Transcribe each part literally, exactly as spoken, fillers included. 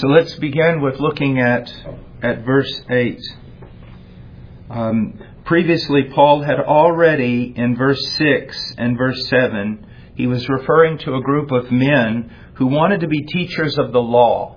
So let's begin with looking at, at verse eight. Um, previously, Paul had already, in verse six and verse seven, he was referring to a group of men who wanted to be teachers of the law.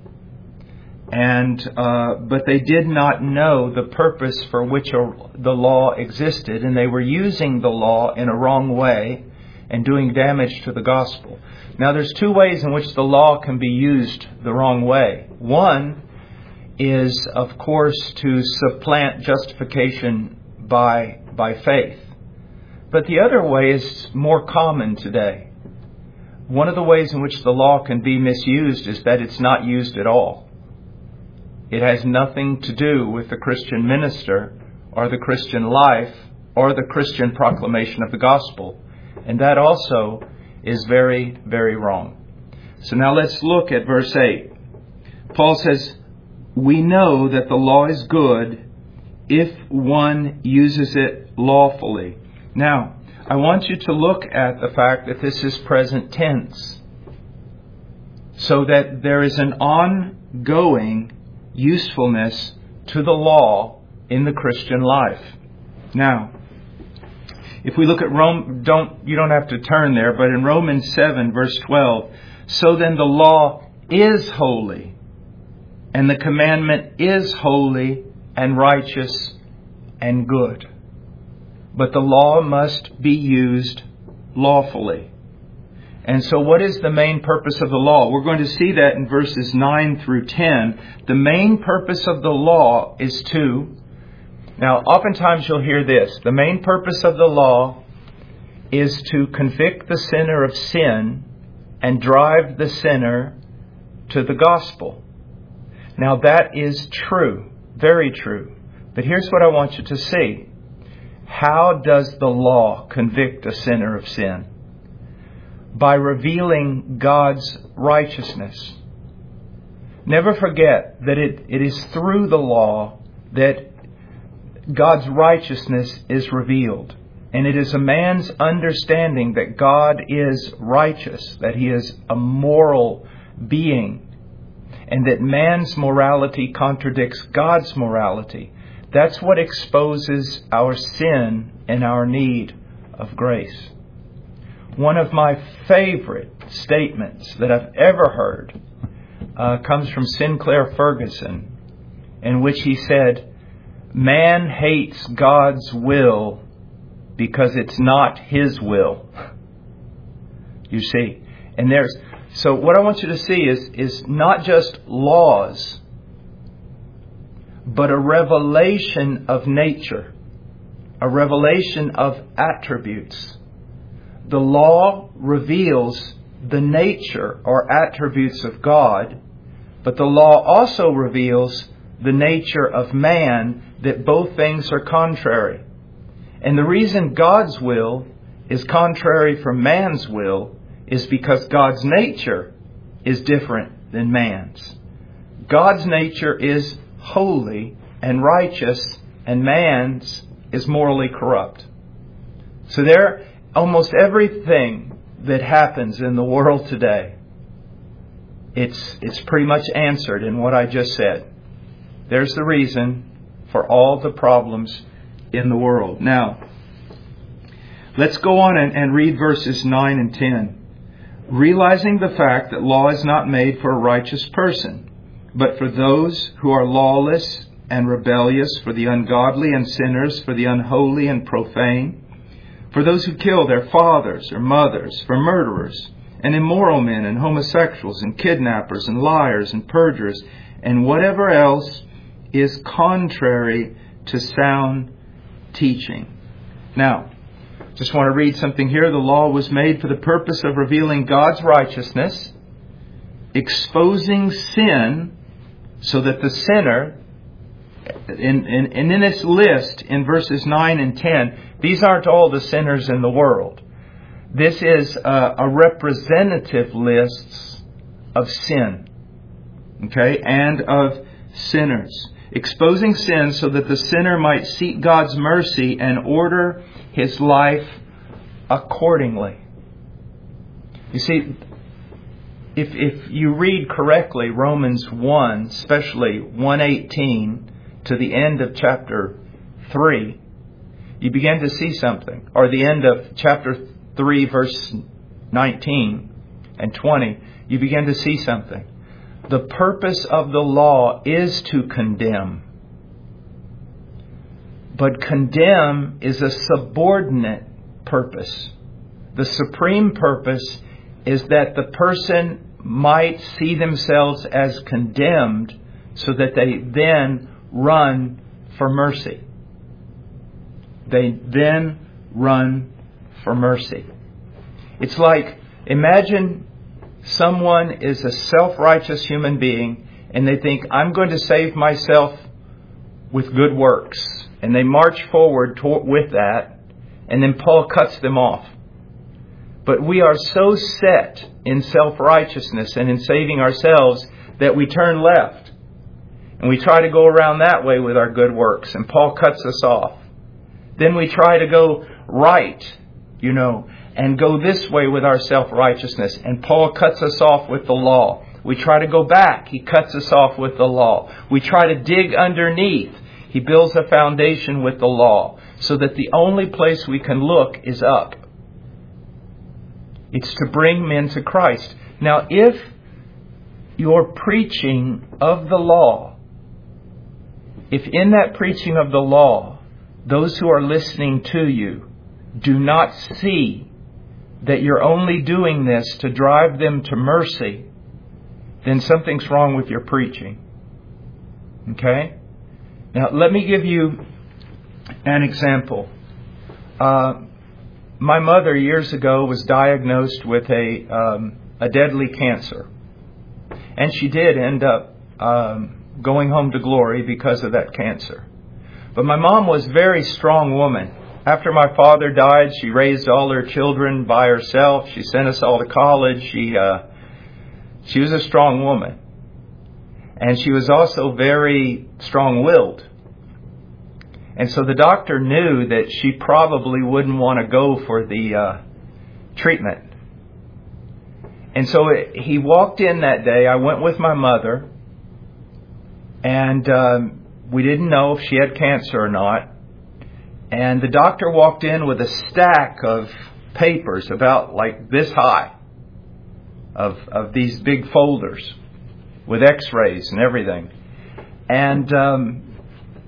And uh, but they did not know the purpose for which a, the law existed, and they were using the law in a wrong way and doing damage to the gospel. Now, there's two ways in which the law can be used the wrong way. One is, of course, to supplant justification by by faith. But the other way is more common today. One of the ways in which the law can be misused is that it's not used at all. It has nothing to do with the Christian minister or the Christian life or the Christian proclamation of the gospel. And that also is very, very wrong. So now let's look at verse eight. Paul says, "We know that the law is good if one uses it lawfully." Now, I want you to look at the fact that this is present tense, so that there is an ongoing usefulness to the law in the Christian life. Now, if we look at Rome, don't you don't have to turn there, but in Romans seven, verse twelve, "So then the law is holy, and the commandment is holy and righteous and good. But the law must be used lawfully." And so what is the main purpose of the law? We're going to see that in verses nine through ten. The main purpose of the law is to... Now, oftentimes you'll hear this. The main purpose of the law is to convict the sinner of sin and drive the sinner to the gospel. Now, that is true. Very true. But here's what I want you to see. How does the law convict a sinner of sin? By revealing God's righteousness. Never forget that it, it is through the law that God's righteousness is revealed. And it is a man's understanding that God is righteous, that He is a moral being, and that man's morality contradicts God's morality. That's what exposes our sin and our need of grace. One of my favorite statements that I've ever heard uh, comes from Sinclair Ferguson, in which he said, "Man hates God's will because it's not His will." You see, and there's so what I want you to see is is not just laws, but a revelation of nature, a revelation of attributes. The law reveals the nature or attributes of God, but the law also reveals the nature of man, that both things are contrary. And the reason God's will is contrary from man's will is because God's nature is different than man's. God's nature is holy and righteous, and man's is morally corrupt. So there, almost everything that happens in the world today, it's it's pretty much answered in what I just said. There's the reason for all the problems in the world. Now, let's go on and, and read verses nine and ten. "Realizing the fact that law is not made for a righteous person, but for those who are lawless and rebellious, for the ungodly and sinners, for the unholy and profane, for those who kill their fathers or mothers, for murderers and immoral men and homosexuals and kidnappers and liars and perjurers, and whatever else is contrary to sound teaching." Now, just want to read something here. The law was made for the purpose of revealing God's righteousness, exposing sin, so that the sinner, in, in, and in this list in verses nine and ten, these aren't all the sinners in the world. This is a, a representative list of sin, okay, and of sinners. Exposing sin so that the sinner might seek God's mercy and order his life accordingly. You see, if if you read correctly Romans one, especially one eighteen to the end of chapter three, you begin to see something. Or the end of chapter three, verse nineteen and twenty, you begin to see something. The purpose of the law is to condemn. But condemn is a subordinate purpose. The supreme purpose is that the person might see themselves as condemned so that they then run for mercy. They then run for mercy. It's like, imagine someone is a self-righteous human being and they think, I'm going to save myself with good works. And they march forward to- with that, and then Paul cuts them off. But we are so set in self-righteousness and in saving ourselves that we turn left. And we try to go around that way with our good works. And Paul cuts us off. Then we try to go right, you know, and go this way with our self-righteousness. And Paul cuts us off with the law. We try to go back. He cuts us off with the law. We try to dig underneath. He builds a foundation with the law so that the only place we can look is up. It's to bring men to Christ. Now, if your preaching of the law, if in that preaching of the law, those who are listening to you do not see that you're only doing this to drive them to mercy, then something's wrong with your preaching. Okay? Now, let me give you an example. Uh, my mother years ago was diagnosed with a um, a deadly cancer. And she did end up um, going home to glory because of that cancer. But my mom was a very strong woman. After my father died, she raised all her children by herself. She sent us all to college. She uh, she was a strong woman. And she was also very strong-willed. And so the doctor knew that she probably wouldn't want to go for the uh, treatment. And so it, he walked in that day. I went with my mother. And um, we didn't know if she had cancer or not. And the doctor walked in with a stack of papers about like this high. Of, of these big folders. With x-rays and everything. And um,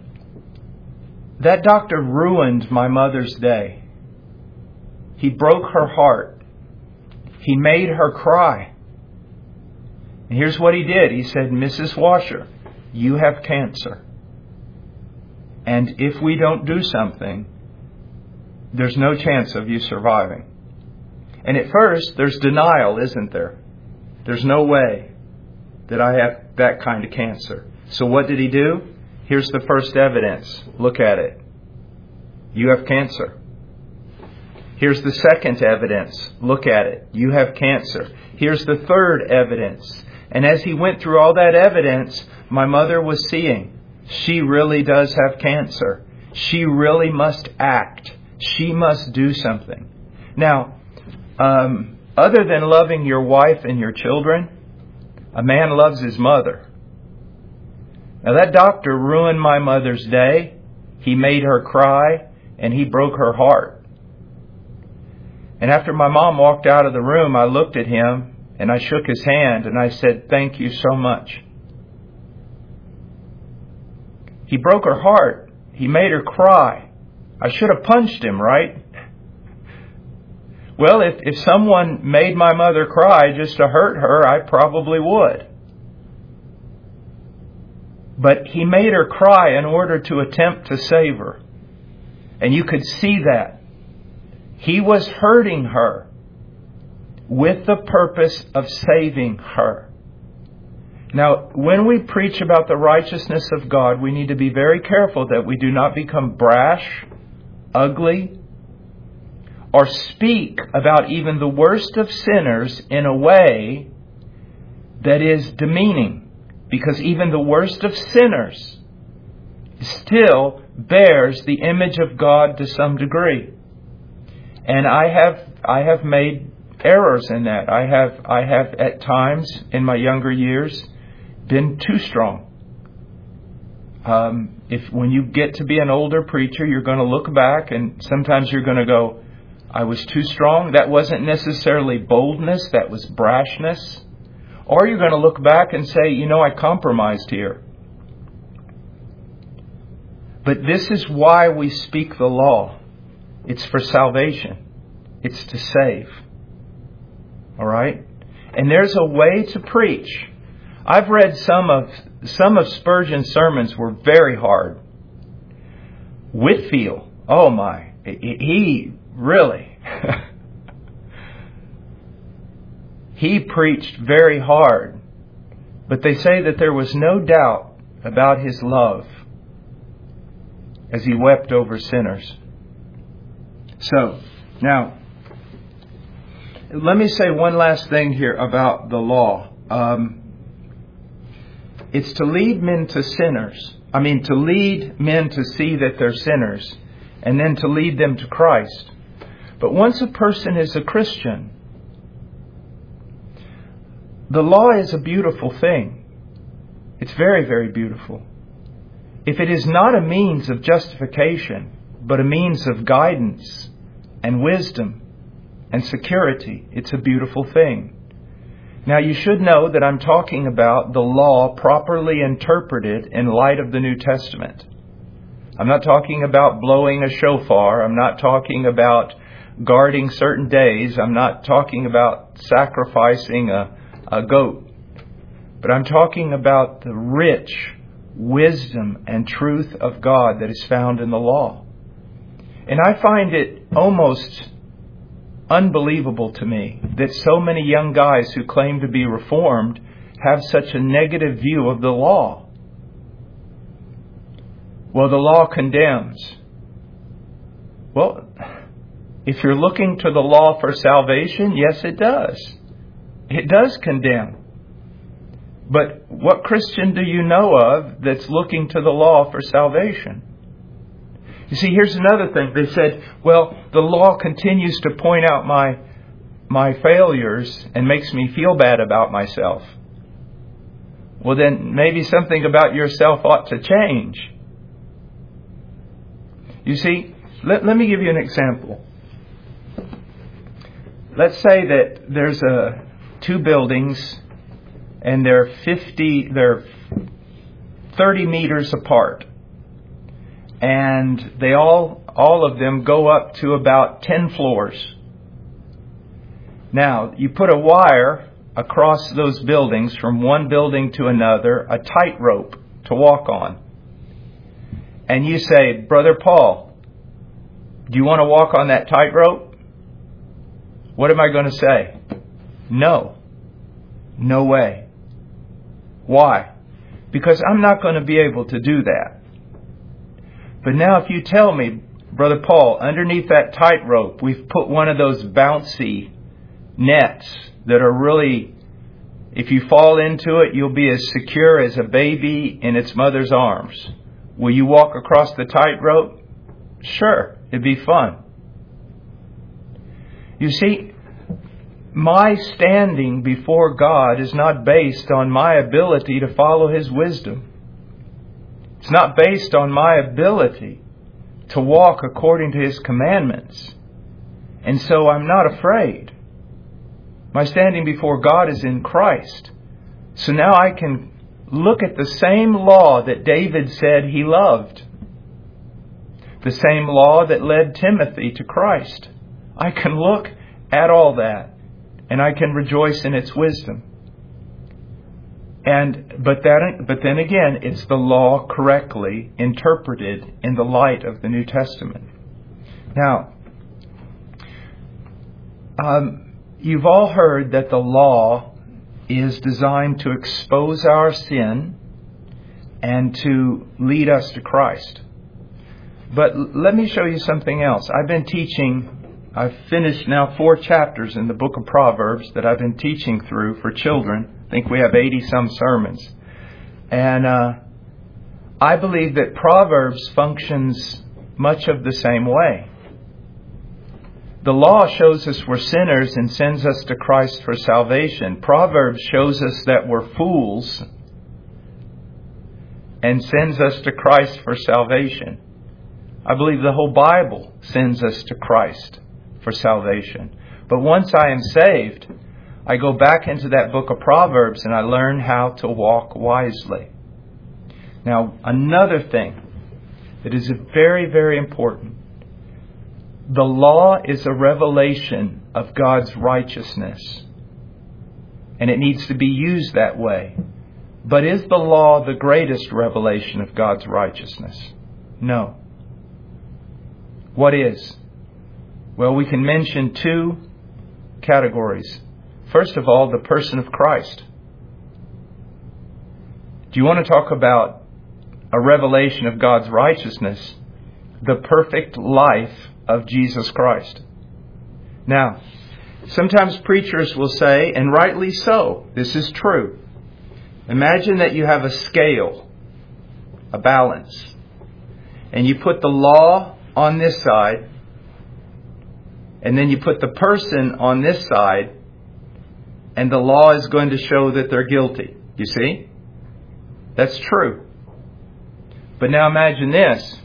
that doctor ruined my mother's day. He broke her heart. He made her cry. And here's what he did. He said, Missus Washer, you have cancer. And if we don't do something, there's no chance of you surviving. And at first, there's denial, isn't there? There's no way that I have that kind of cancer. So what did he do? Here's the first evidence. Look at it. You have cancer. Here's the second evidence. Look at it. You have cancer. Here's the third evidence. And as he went through all that evidence, my mother was seeing, she really does have cancer. She really must act. She must do something. Now, um, other than loving your wife and your children, a man loves his mother. Now that doctor ruined my mother's day. He made her cry and he broke her heart. And after my mom walked out of the room, I looked at him and I shook his hand and I said, thank you so much. He broke her heart. He made her cry. I should have punched him, right? Well, if, if someone made my mother cry just to hurt her, I probably would. But he made her cry in order to attempt to save her. And you could see that. He was hurting her with the purpose of saving her. Now, when we preach about the righteousness of God, we need to be very careful that we do not become brash, ugly, or speak about even the worst of sinners in a way that is demeaning. Because even the worst of sinners still bears the image of God to some degree. And I have I have made errors in that. I have, I have at times in my younger years been too strong. Um, if when you get to be an older preacher, you're going to look back and sometimes you're going to go, I was too strong. That wasn't necessarily boldness. That was brashness. Or you're going to look back and say, you know, I compromised here. But this is why we speak the law. It's for salvation. It's to save. All right? And there's a way to preach. I've read some of some of Spurgeon's sermons were very hard. Whitefield, oh my, he really, he preached very hard. But they say that there was no doubt about his love as he wept over sinners. So, now, let me say one last thing here about the law. Um, it's to lead men to sinners. I mean, to lead men to see that they're sinners, and then to lead them to Christ. But once a person is a Christian, the law is a beautiful thing. It's very, very beautiful. If it is not a means of justification, but a means of guidance and wisdom and security, it's a beautiful thing. Now, you should know that I'm talking about the law properly interpreted in light of the New Testament. I'm not talking about blowing a shofar. I'm not talking about guarding certain days. I'm not talking about sacrificing a, a goat. But I'm talking about the rich wisdom and truth of God that is found in the law. And I find it almost unbelievable to me that so many young guys who claim to be reformed have such a negative view of the law. Well, the law condemns. Well, if you're looking to the law for salvation, yes, it does. It does condemn. But what Christian do you know of that's looking to the law for salvation? You see, here's another thing. They said, well, the law continues to point out my my failures and makes me feel bad about myself. Well, then maybe something about yourself ought to change. You see, let, let me give you an example. Let's say that there's a two buildings and they're fifty, they're thirty meters apart. And they all, all of them go up to about ten floors. Now, you put a wire across those buildings from one building to another, a tightrope to walk on. And you say, Brother Paul, do you want to walk on that tightrope? What am I going to say? No. No way. Why? Because I'm not going to be able to do that. But now if you tell me, Brother Paul, underneath that tightrope, we've put one of those bouncy nets that are really, if you fall into it, you'll be as secure as a baby in its mother's arms. Will you walk across the tightrope? Sure, it'd be fun. You see, my standing before God is not based on my ability to follow His wisdom. It's not based on my ability to walk according to His commandments. And so I'm not afraid. My standing before God is in Christ. So now I can look at the same law that David said he loved. The same law that led Timothy to Christ. I can look at all that and I can rejoice in its wisdom. And but that but then again, it's the law correctly interpreted in the light of the New Testament. Now, um, you've all heard that the law is designed to expose our sin and to lead us to Christ. But let me show you something else. I've been teaching, I've finished now four chapters in the book of Proverbs that I've been teaching through for children. I think we have eighty some sermons. And uh, I believe that Proverbs functions much of the same way. The law shows us we're sinners and sends us to Christ for salvation. Proverbs shows us that we're fools and sends us to Christ for salvation. I believe the whole Bible sends us to Christ for salvation. But once I am saved, I go back into that book of Proverbs and I learn how to walk wisely. Now, another thing that is very, very important. The law is a revelation of God's righteousness. And it needs to be used that way. But is the law the greatest revelation of God's righteousness? No. What is? Well, we can mention two categories. First of all, the person of Christ. Do you want to talk about a revelation of God's righteousness? The perfect life of Jesus Christ. Now, sometimes preachers will say, and rightly so, this is true. Imagine that you have a scale, a balance, and you put the law on this side, and then you put the person on this side, and the law is going to show that they're guilty. You see? That's true. But now imagine this.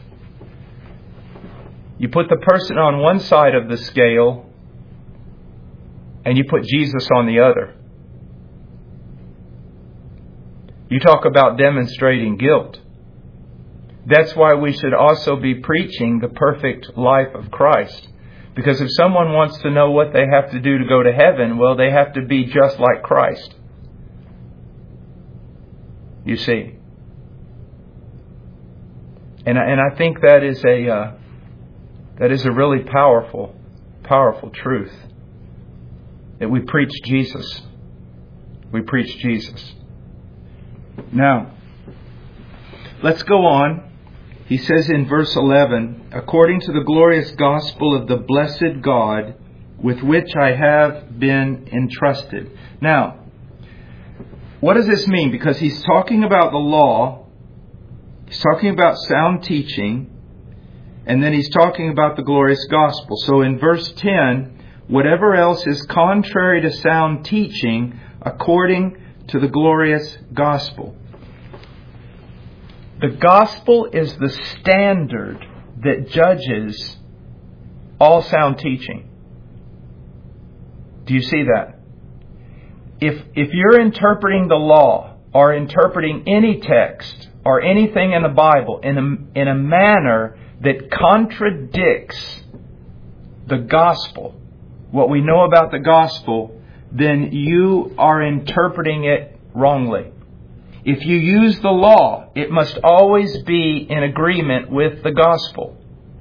You put the person on one side of the scale and you put Jesus on the other. You talk about demonstrating guilt. That's why we should also be preaching the perfect life of Christ. Because if someone wants to know what they have to do to go to heaven, well, they have to be just like Christ. You see. And I, and I think that is a uh, that is a really powerful, powerful truth. That we preach Jesus. We preach Jesus. Now, let's go on. He says in verse eleven, according to the glorious gospel of the blessed God, with which I have been entrusted. Now, what does this mean? Because he's talking about the law, he's talking about sound teaching, and then he's talking about the glorious gospel. So in verse ten, whatever else is contrary to sound teaching, according to the glorious gospel. The gospel is the standard that judges all sound teaching. Do you see that? If if you're interpreting the law or interpreting any text or anything in the Bible in a, in a manner that contradicts the gospel, what we know about the gospel, then you are interpreting it wrongly. If you use the law, it must always be in agreement with the gospel.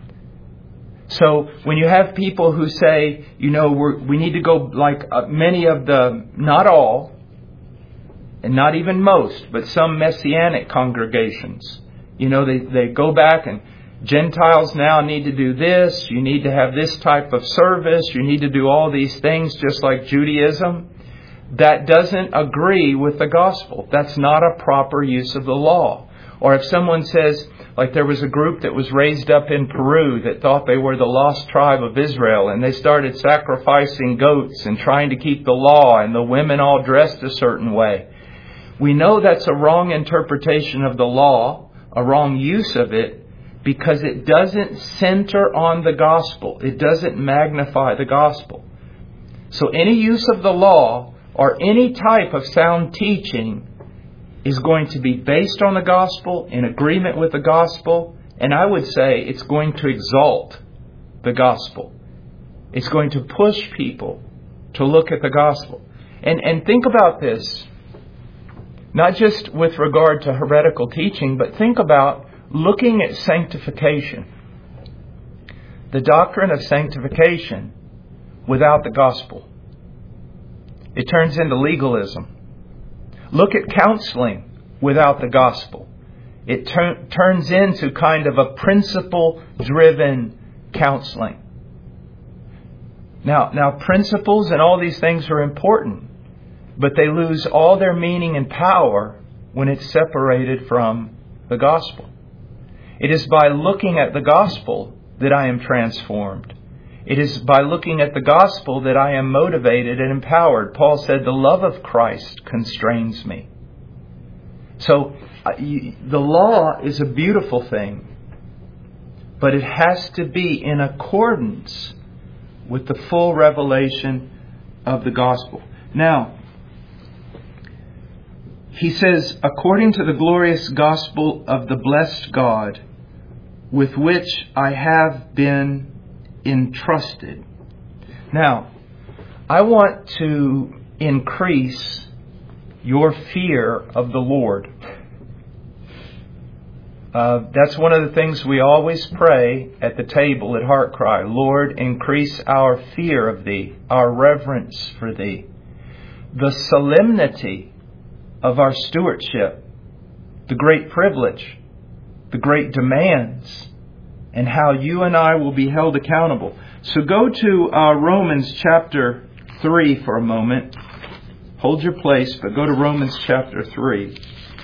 So when you have people who say, you know, we're, we need to go like uh, many of the, not all, and not even most, but some Messianic congregations, you know, they, they go back and Gentiles now need to do this, you need to have this type of service, you need to do all these things just like Judaism. That doesn't agree with the gospel. That's not a proper use of the law. Or if someone says, like there was a group that was raised up in Peru that thought they were the lost tribe of Israel, and they started sacrificing goats and trying to keep the law, and the women all dressed a certain way. We know that's a wrong interpretation of the law, a wrong use of it, because it doesn't center on the gospel. It doesn't magnify the gospel. So any use of the law or any type of sound teaching is going to be based on the gospel, in agreement with the gospel, and I would say it's going to exalt the gospel. It's going to push people to look at the gospel. And and think about this, not just with regard to heretical teaching, but think about looking at sanctification. The doctrine of sanctification without the gospel. It turns into legalism. Look at counseling without the gospel. It ter- turns into kind of a principle-driven counseling. Now, now, principles and all these things are important, but they lose all their meaning and power when it's separated from the gospel. It is by looking at the gospel that I am transformed. It is by looking at the gospel that I am motivated and empowered. Paul said, the love of Christ constrains me. So uh, you, the law is a beautiful thing, but it has to be in accordance with the full revelation of the gospel. Now, he says, according to the glorious gospel of the blessed God, with which I have been entrusted. Now, I want to increase your fear of the Lord. Uh, that's one of the things we always pray at the table at Heart Cry. Lord, increase our fear of Thee, our reverence for Thee. The solemnity of our stewardship, the great privilege, the great demands, and how you and I will be held accountable. So go to uh, Romans chapter three for a moment. Hold your place, but go to Romans chapter three.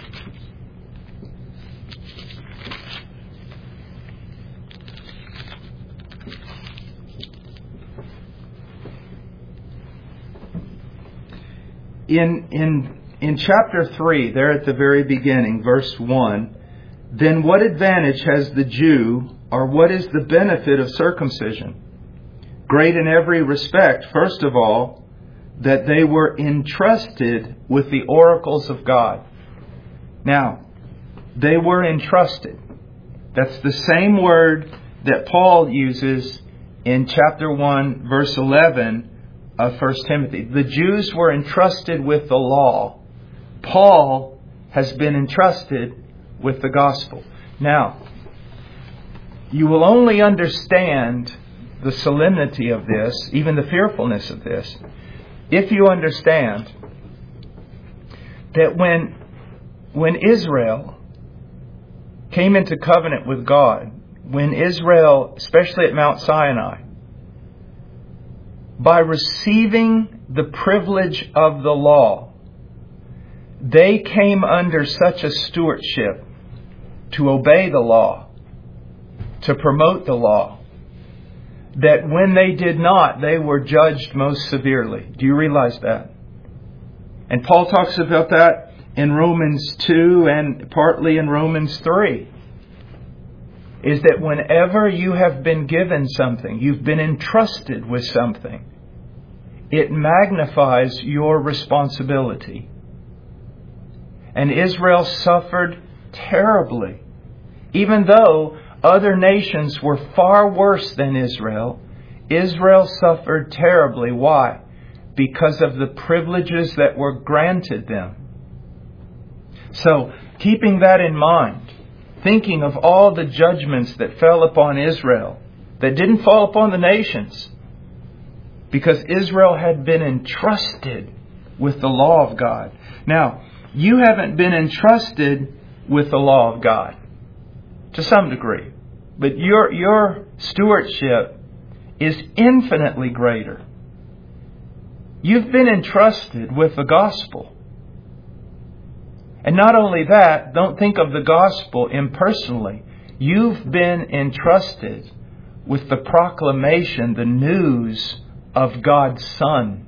In, in, in chapter three, there at the very beginning, verse one, then what advantage has the Jew, or what is the benefit of circumcision? Great in every respect, first of all, that they were entrusted with the oracles of God. Now, they were entrusted. That's the same word that Paul uses in chapter one, verse eleven of First Timothy. The Jews were entrusted with the law. Paul has been entrusted with the gospel. Now, you will only understand the solemnity of this, even the fearfulness of this, if you understand that when, when Israel came into covenant with God, when Israel, especially at Mount Sinai, by receiving the privilege of the law, they came under such a stewardship to obey the law, to promote the law, that when they did not, they were judged most severely. Do you realize that? And Paul talks about that in Romans two and partly in Romans three. Is that whenever you have been given something, you've been entrusted with something, it magnifies your responsibility. And Israel suffered terribly. Even though other nations were far worse than Israel, Israel suffered terribly. Why? Because of the privileges that were granted them. So, keeping that in mind, thinking of all the judgments that fell upon Israel, that didn't fall upon the nations, because Israel had been entrusted with the law of God. Now, you haven't been entrusted with the law of God, to some degree. But your, your stewardship is infinitely greater. You've been entrusted with the gospel. And not only that, don't think of the gospel impersonally. You've been entrusted with the proclamation, the news of God's Son.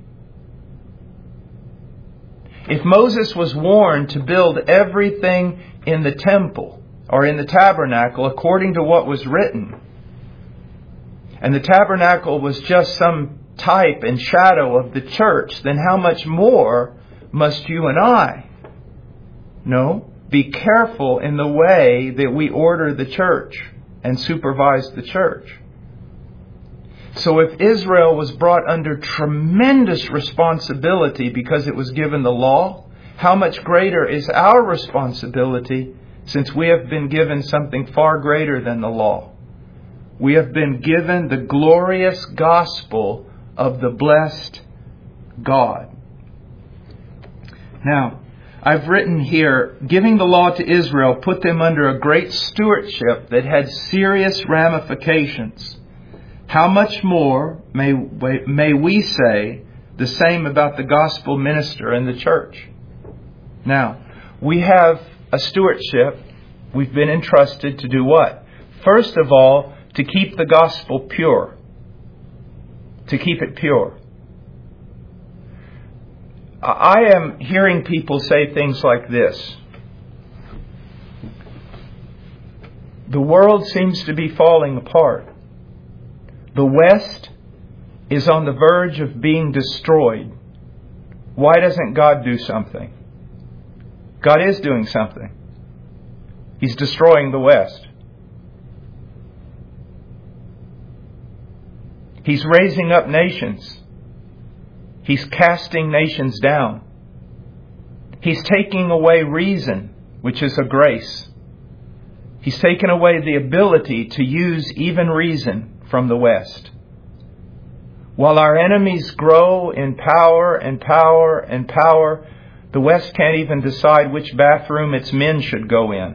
If Moses was warned to build everything in the temple or in the tabernacle according to what was written, and the tabernacle was just some type and shadow of the church, then how much more must you and I? No, be careful in the way that we order the church and supervise the church. So if Israel was brought under tremendous responsibility because it was given the law, how much greater is our responsibility since we have been given something far greater than the law? We have been given the glorious gospel of the blessed God. Now, I've written here, giving the law to Israel put them under a great stewardship that had serious ramifications. How much more may, may we say the same about the gospel minister and the church? Now, we have a stewardship. We've been entrusted to do what? First of all, to keep the gospel pure. to keep it pure. I am hearing people say things like this. The world seems to be falling apart. The West is on the verge of being destroyed. Why doesn't God do something? God is doing something. He's destroying the West. He's raising up nations. He's casting nations down. He's taking away reason, which is a grace. He's taken away the ability to use even reason from the West. While our enemies grow in power and power and power, the West can't even decide which bathroom its men should go in.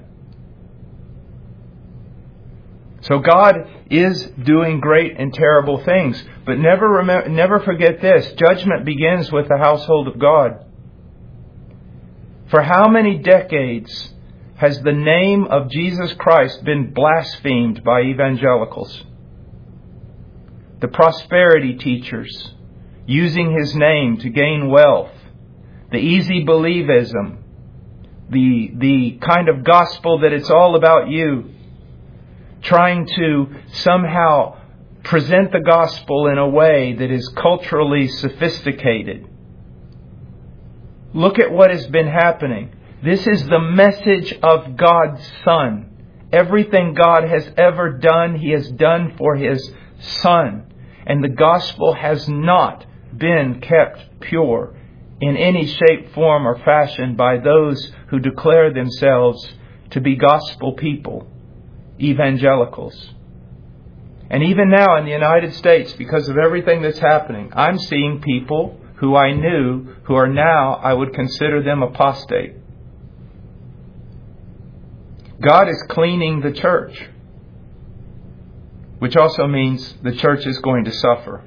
So God is doing great and terrible things. But never remember, never forget this. Judgment begins with the household of God. For how many decades has the name of Jesus Christ been blasphemed by evangelicals? The prosperity teachers, using His name to gain wealth. The easy believism. The, the kind of gospel that it's all about you. Trying to somehow present the gospel in a way that is culturally sophisticated. Look at what has been happening. This is the message of God's Son. Everything God has ever done, He has done for His Son. And the gospel has not been kept pure in any shape, form, or fashion by those who declare themselves to be gospel people. Evangelicals. And even now in the United States, because of everything that's happening, I'm seeing people who I knew who are now, I would consider them apostate. God is cleaning the church, which also means the church is going to suffer.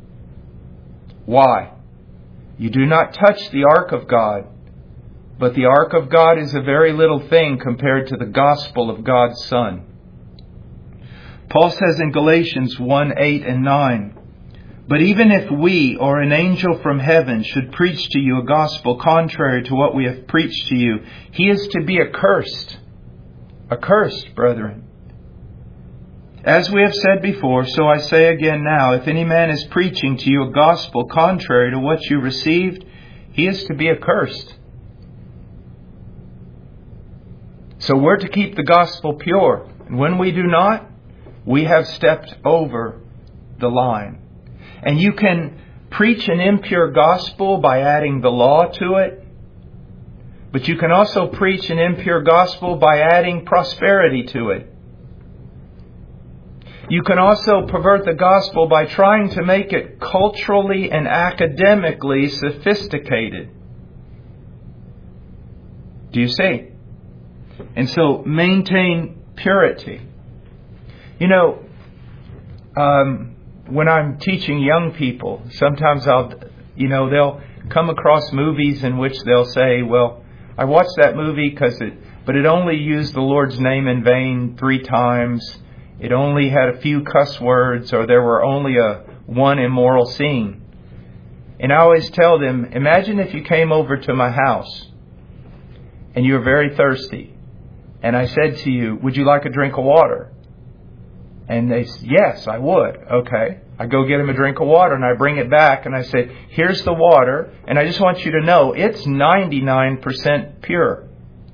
Why? You do not touch the ark of God, but the ark of God is a very little thing compared to the gospel of God's Son. Paul says in Galatians one, eight and nine, but even if we or an angel from heaven should preach to you a gospel contrary to what we have preached to you, he is to be accursed. Accursed, brethren. As we have said before, so I say again now, if any man is preaching to you a gospel contrary to what you received, he is to be accursed. So we're to keep the gospel pure. And when we do not, we have stepped over the line. And you can preach an impure gospel by adding the law to it. But you can also preach an impure gospel by adding prosperity to it. You can also pervert the gospel by trying to make it culturally and academically sophisticated. Do you see? And so maintain purity. You know, um, when I'm teaching young people, sometimes I'll, you know, they'll come across movies in which they'll say, well, I watched that movie because it, but it only used the Lord's name in vain three times. It only had a few cuss words, or there were only a one immoral scene. And I always tell them, imagine if you came over to my house and you were very thirsty. And I said to you, would you like a drink of water? And they said, yes, I would. Okay. I go get them a drink of water and I bring it back and I say, here's the water. And I just want you to know it's ninety-nine percent pure.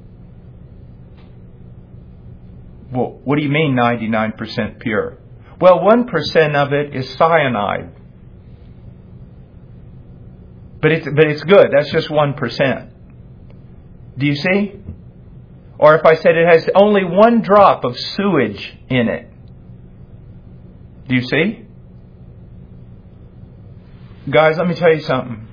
Well, what do you mean ninety-nine percent pure? Well, one percent of it is cyanide. But it's, but it's good. That's just one percent. Do you see? Or if I said it has only one drop of sewage in it. Do you see? Guys, let me tell you something.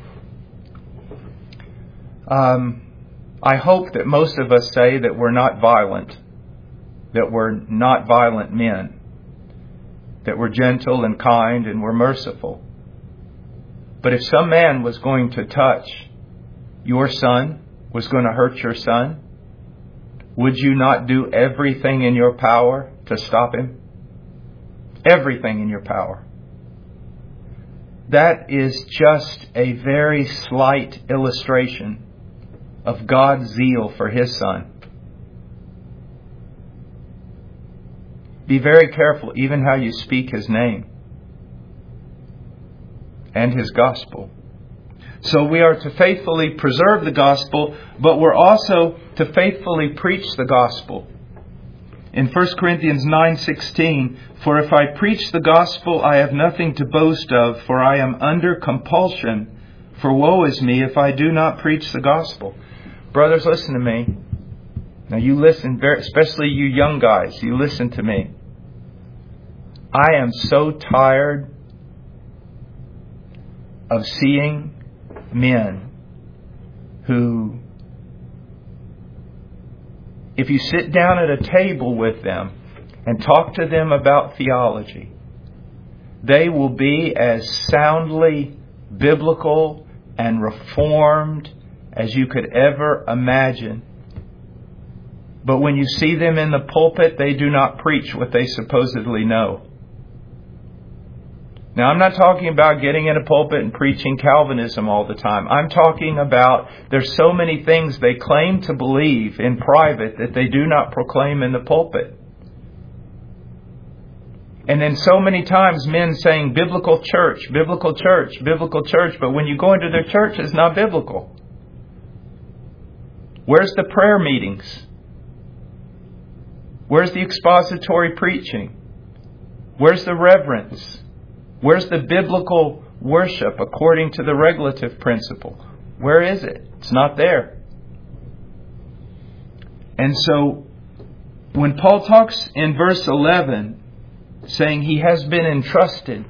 Um, I hope that most of us say that we're not violent. That we're not violent men. That we're gentle and kind and we're merciful. But if some man was going to touch your son, was going to hurt your son, would you not do everything in your power to stop him? Everything in your power. that is just a very slight illustration of God's zeal for His Son. Be very careful even how you speak His name and His gospel. So we are to faithfully preserve the gospel, but we're also to faithfully preach the gospel. In First Corinthians nine sixteen, for if I preach the gospel, I have nothing to boast of, for I am under compulsion. For woe is me if I do not preach the gospel. Brothers, listen to me. Now you listen, especially you young guys, you listen to me. I am so tired of seeing men who, if you sit down at a table with them and talk to them about theology, they will be as soundly biblical and reformed as you could ever imagine. But when you see them in the pulpit, they do not preach what they supposedly know. Now, I'm not talking about getting in a pulpit and preaching Calvinism all the time. I'm talking about there's so many things they claim to believe in private that they do not proclaim in the pulpit. And then so many times men saying biblical church, biblical church, biblical church, but when you go into their church, it's not biblical. Where's the prayer meetings? Where's the expository preaching? Where's the reverence? Where's the biblical worship according to the regulative principle? Where is it? It's not there. And so, when Paul talks in verse eleven, saying he has been entrusted,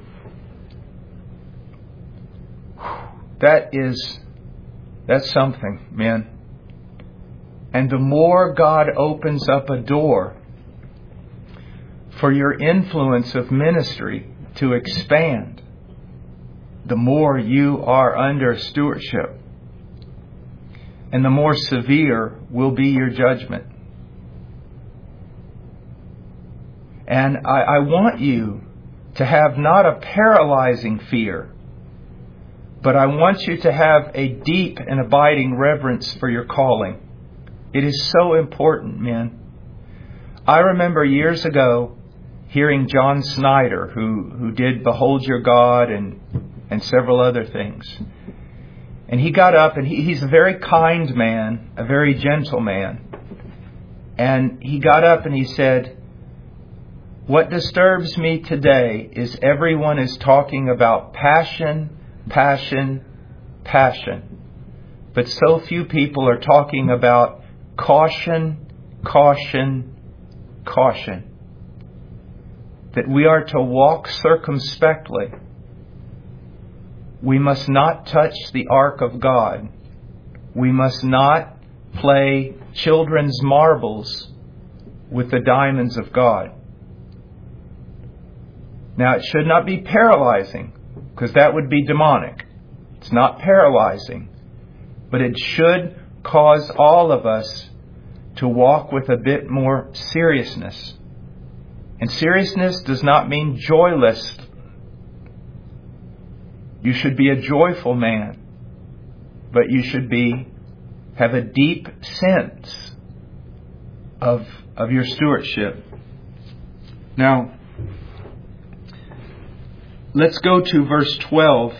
that is, that's something, man. And the more God opens up a door for your influence of ministry to expand, the more you are under stewardship, and the more severe will be your judgment. And I, I want you to have not a paralyzing fear, but I want you to have a deep and abiding reverence for your calling. It is so important, men. I remember years ago hearing John Snyder, who, who did Behold Your God and, and several other things. And he got up, and he, he's a very kind man, a very gentle man. And he got up and he said, what disturbs me today is everyone is talking about passion, passion, passion. But so few people are talking about caution, caution, caution. That we are to walk circumspectly. We must not touch the ark of God. We must not play children's marbles with the diamonds of God. Now, it should not be paralyzing, because that would be demonic. It's not paralyzing. But it should cause all of us to walk with a bit more seriousness. And seriousness does not mean joyless. You should be a joyful man, but you should be have a deep sense of, of your stewardship. Now, let's go to verse twelve.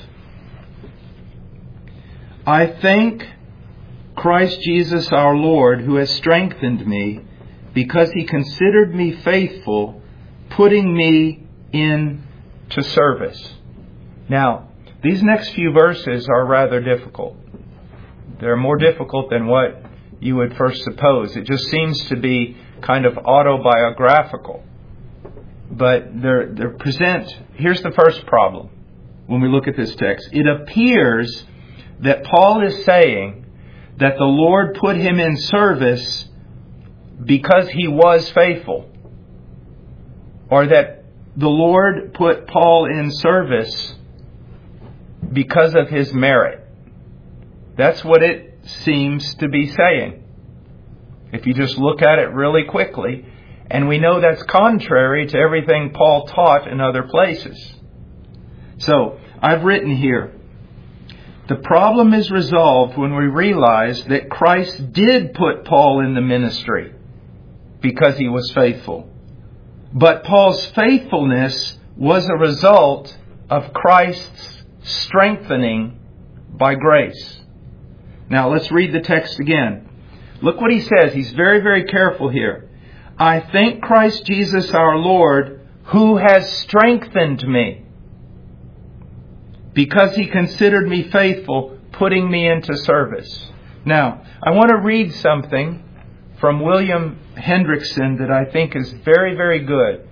I thank Christ Jesus our Lord, who has strengthened me, because He considered me faithful, putting me into service. Now, these next few verses are rather difficult. They're more difficult than what you would first suppose. It just seems to be kind of autobiographical. But they're, they're present. Here's the first problem when we look at this text. It appears that Paul is saying that the Lord put him in service because he was faithful. Or that the Lord put Paul in service because of his merit. That's what it seems to be saying. If you just look at it really quickly. And we know that's contrary to everything Paul taught in other places. So, I've written here, the problem is resolved when we realize that Christ did put Paul in the ministry because he was faithful. But Paul's faithfulness was a result of Christ's strengthening by grace. Now let's read the text again. Look what he says. He's very, very careful here. I thank Christ Jesus our Lord, who has strengthened me, because he considered me faithful, putting me into service. Now, I want to read something from William Hendrickson that I think is very, very good.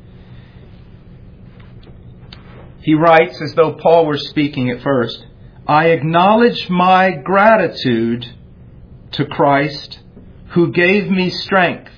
He writes, as though Paul were speaking at first, I acknowledge my gratitude to Christ who gave me strength.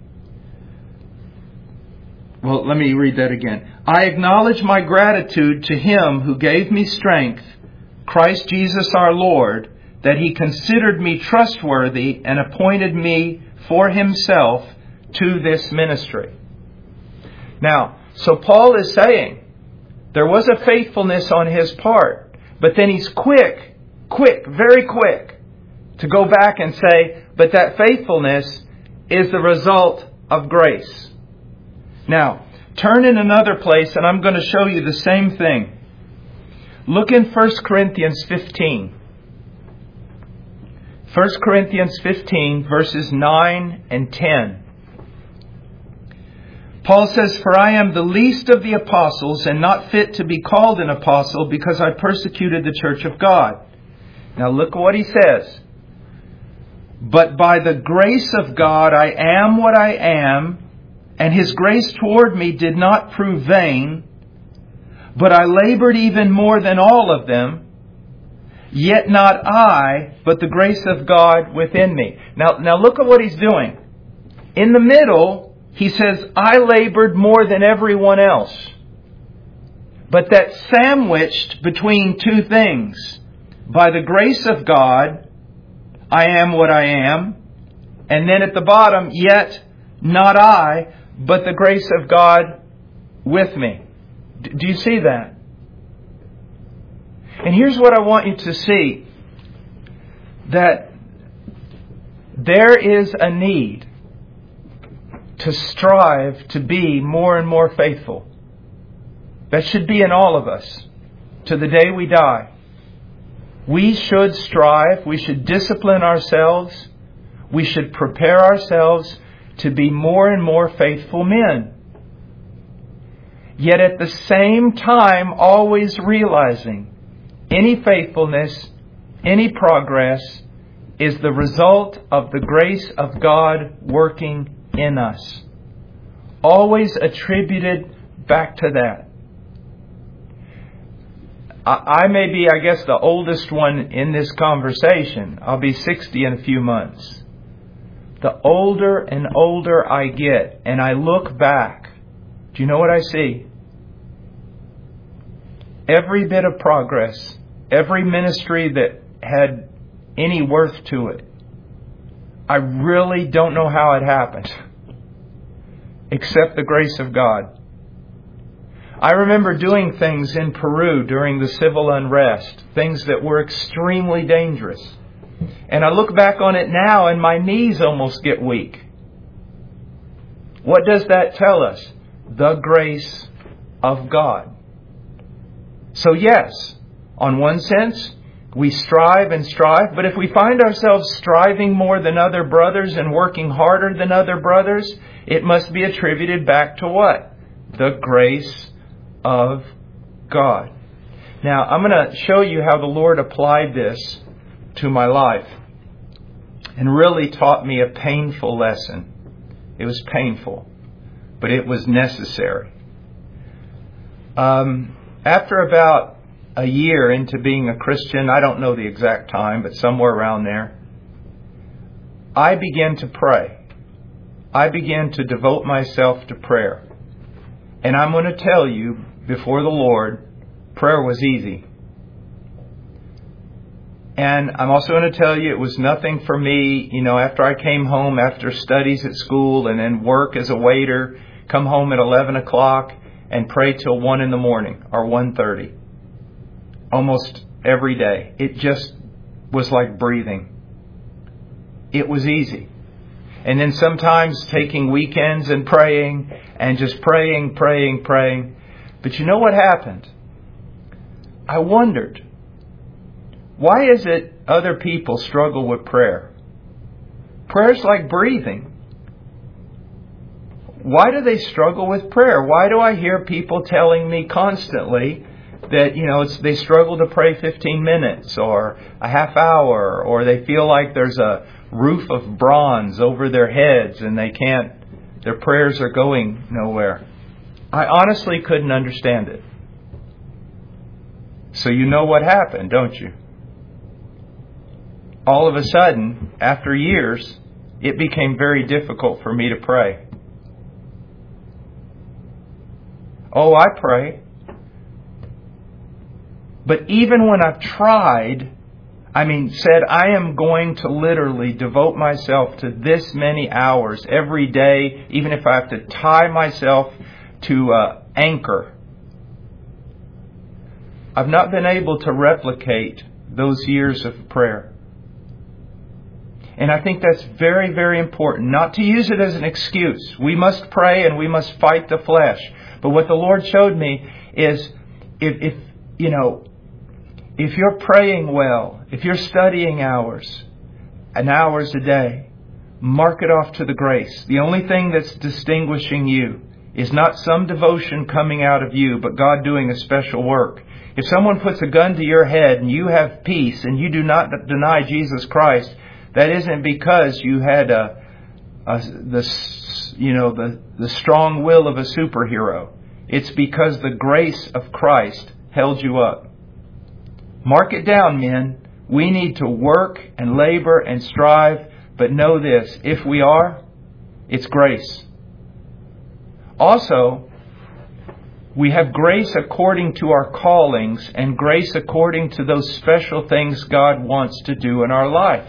Well, let me read that again. I acknowledge my gratitude to Him who gave me strength, Christ Jesus our Lord, that He considered me trustworthy and appointed me for Himself to this ministry. Now, so Paul is saying there was a faithfulness on his part, but then he's quick, quick, very quick to go back and say, but that faithfulness is the result of grace. Now, turn in another place and I'm going to show you the same thing. Look in First Corinthians fifteen. First Corinthians fifteen, verses nine and ten. Paul says, For I am the least of the apostles and not fit to be called an apostle because I persecuted the church of God. Now look what he says. But by the grace of God I am what I am, and His grace toward me did not prove vain, but I labored even more than all of them, yet not I, but the grace of God within me. Now, now look at what he's doing. In the middle, he says, I labored more than everyone else. But that's sandwiched between two things. By the grace of God, I am what I am. And then at the bottom, yet not I, but the grace of God with me. Do you see that? And here's what I want you to see. That there is a need to strive to be more and more faithful. That should be in all of us to the day we die. We should strive. We should discipline ourselves. We should prepare ourselves to be more and more faithful men. Yet at the same time, always realizing any faithfulness, any progress is the result of the grace of God working in us. Always attributed back to that. I, I may be, I guess, the oldest one in this conversation. I'll be sixty in a few months. The older and older I get, and I look back, do you know what I see? Every bit of progress, every ministry that had any worth to it, I really don't know how it happened, except the grace of God. I remember doing things in Peru during the civil unrest, things that were extremely dangerous. And I look back on it now and my knees almost get weak. What does that tell us? The grace of God. So yes, on one sense, we strive and strive, but if we find ourselves striving more than other brothers and working harder than other brothers, it must be attributed back to what? The grace of God. Now, I'm going to show you how the Lord applied this to my life and really taught me a painful lesson. It was painful, but it was necessary. Um, after about a year into being a Christian, I don't know the exact time, but somewhere around there, I began to pray. I began to devote myself to prayer. And I'm going to tell you, before the Lord, prayer was easy. And I'm also going to tell you it was nothing for me, you know, after I came home after studies at school and then work as a waiter, come home at eleven o'clock and pray till one in the morning or one thirty. almost every day. It just was like breathing. It was easy. And then sometimes taking weekends and praying and just praying, praying, praying. But you know what happened? I wondered, why is it other people struggle with prayer? Prayer's like breathing. Why do they struggle with prayer? Why do I hear people telling me constantly that, you know, it's, they struggle to pray fifteen minutes or a half hour, or they feel like there's a roof of bronze over their heads and they can't, their prayers are going nowhere? I honestly couldn't understand it. So you know what happened, don't you? All of a sudden, after years, it became very difficult for me to pray. Oh, I pray. But even when I've tried, I mean, said I am going to literally devote myself to this many hours every day, even if I have to tie myself to an anchor, I've not been able to replicate those years of prayer. And I think that's very, very important. Not to use it as an excuse. We must pray and we must fight the flesh. But what the Lord showed me is, if, if you know, if you're praying well, if you're studying hours, and hours a day, mark it off to the grace. The only thing that's distinguishing you is not some devotion coming out of you, but God doing a special work. If someone puts a gun to your head and you have peace and you do not deny Jesus Christ, that isn't because you had a, a the you know the the strong will of a superhero. It's because the grace of Christ held you up. Mark it down, men. We need to work and labor and strive, but know this: if we are, it's grace. Also, we have grace according to our callings and grace according to those special things God wants to do in our life.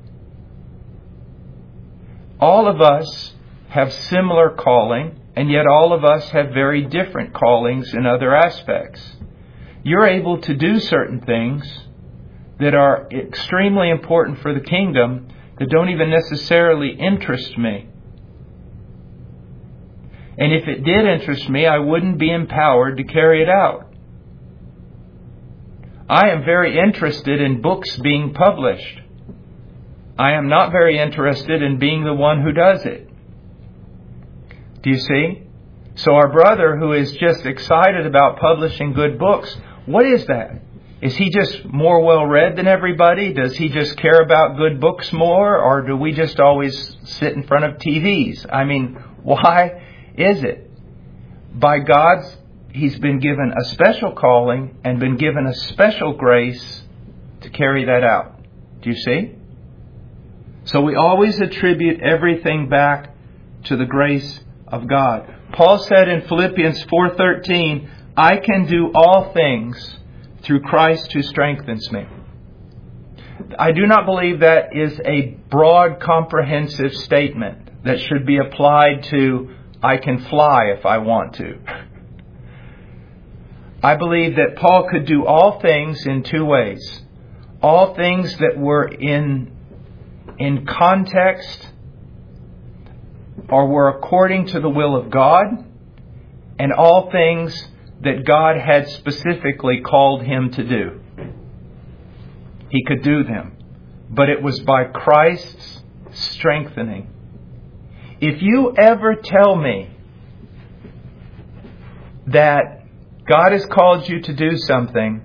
All of us have similar calling, and yet all of us have very different callings in other aspects. You're able to do certain things that are extremely important for the kingdom that don't even necessarily interest me. And if it did interest me, I wouldn't be empowered to carry it out. I am very interested in books being published. I am not very interested in being the one who does it. Do you see? So our brother who is just excited about publishing good books, what is that? Is he just more well-read than everybody? Does he just care about good books more? Or do we just always sit in front of T Vs? I mean, why is it? By God's, he's been given a special calling and been given a special grace to carry that out. Do you see? So we always attribute everything back to the grace of God. Paul said in Philippians four thirteen, I can do all things through Christ who strengthens me. I do not believe that is a broad, comprehensive statement that should be applied to I can fly if I want to. I believe that Paul could do all things in two ways. All things that were in in context or were according to the will of God, and all things that God had specifically called him to do. He could do them, but it was by Christ's strengthening. If you ever tell me that God has called you to do something,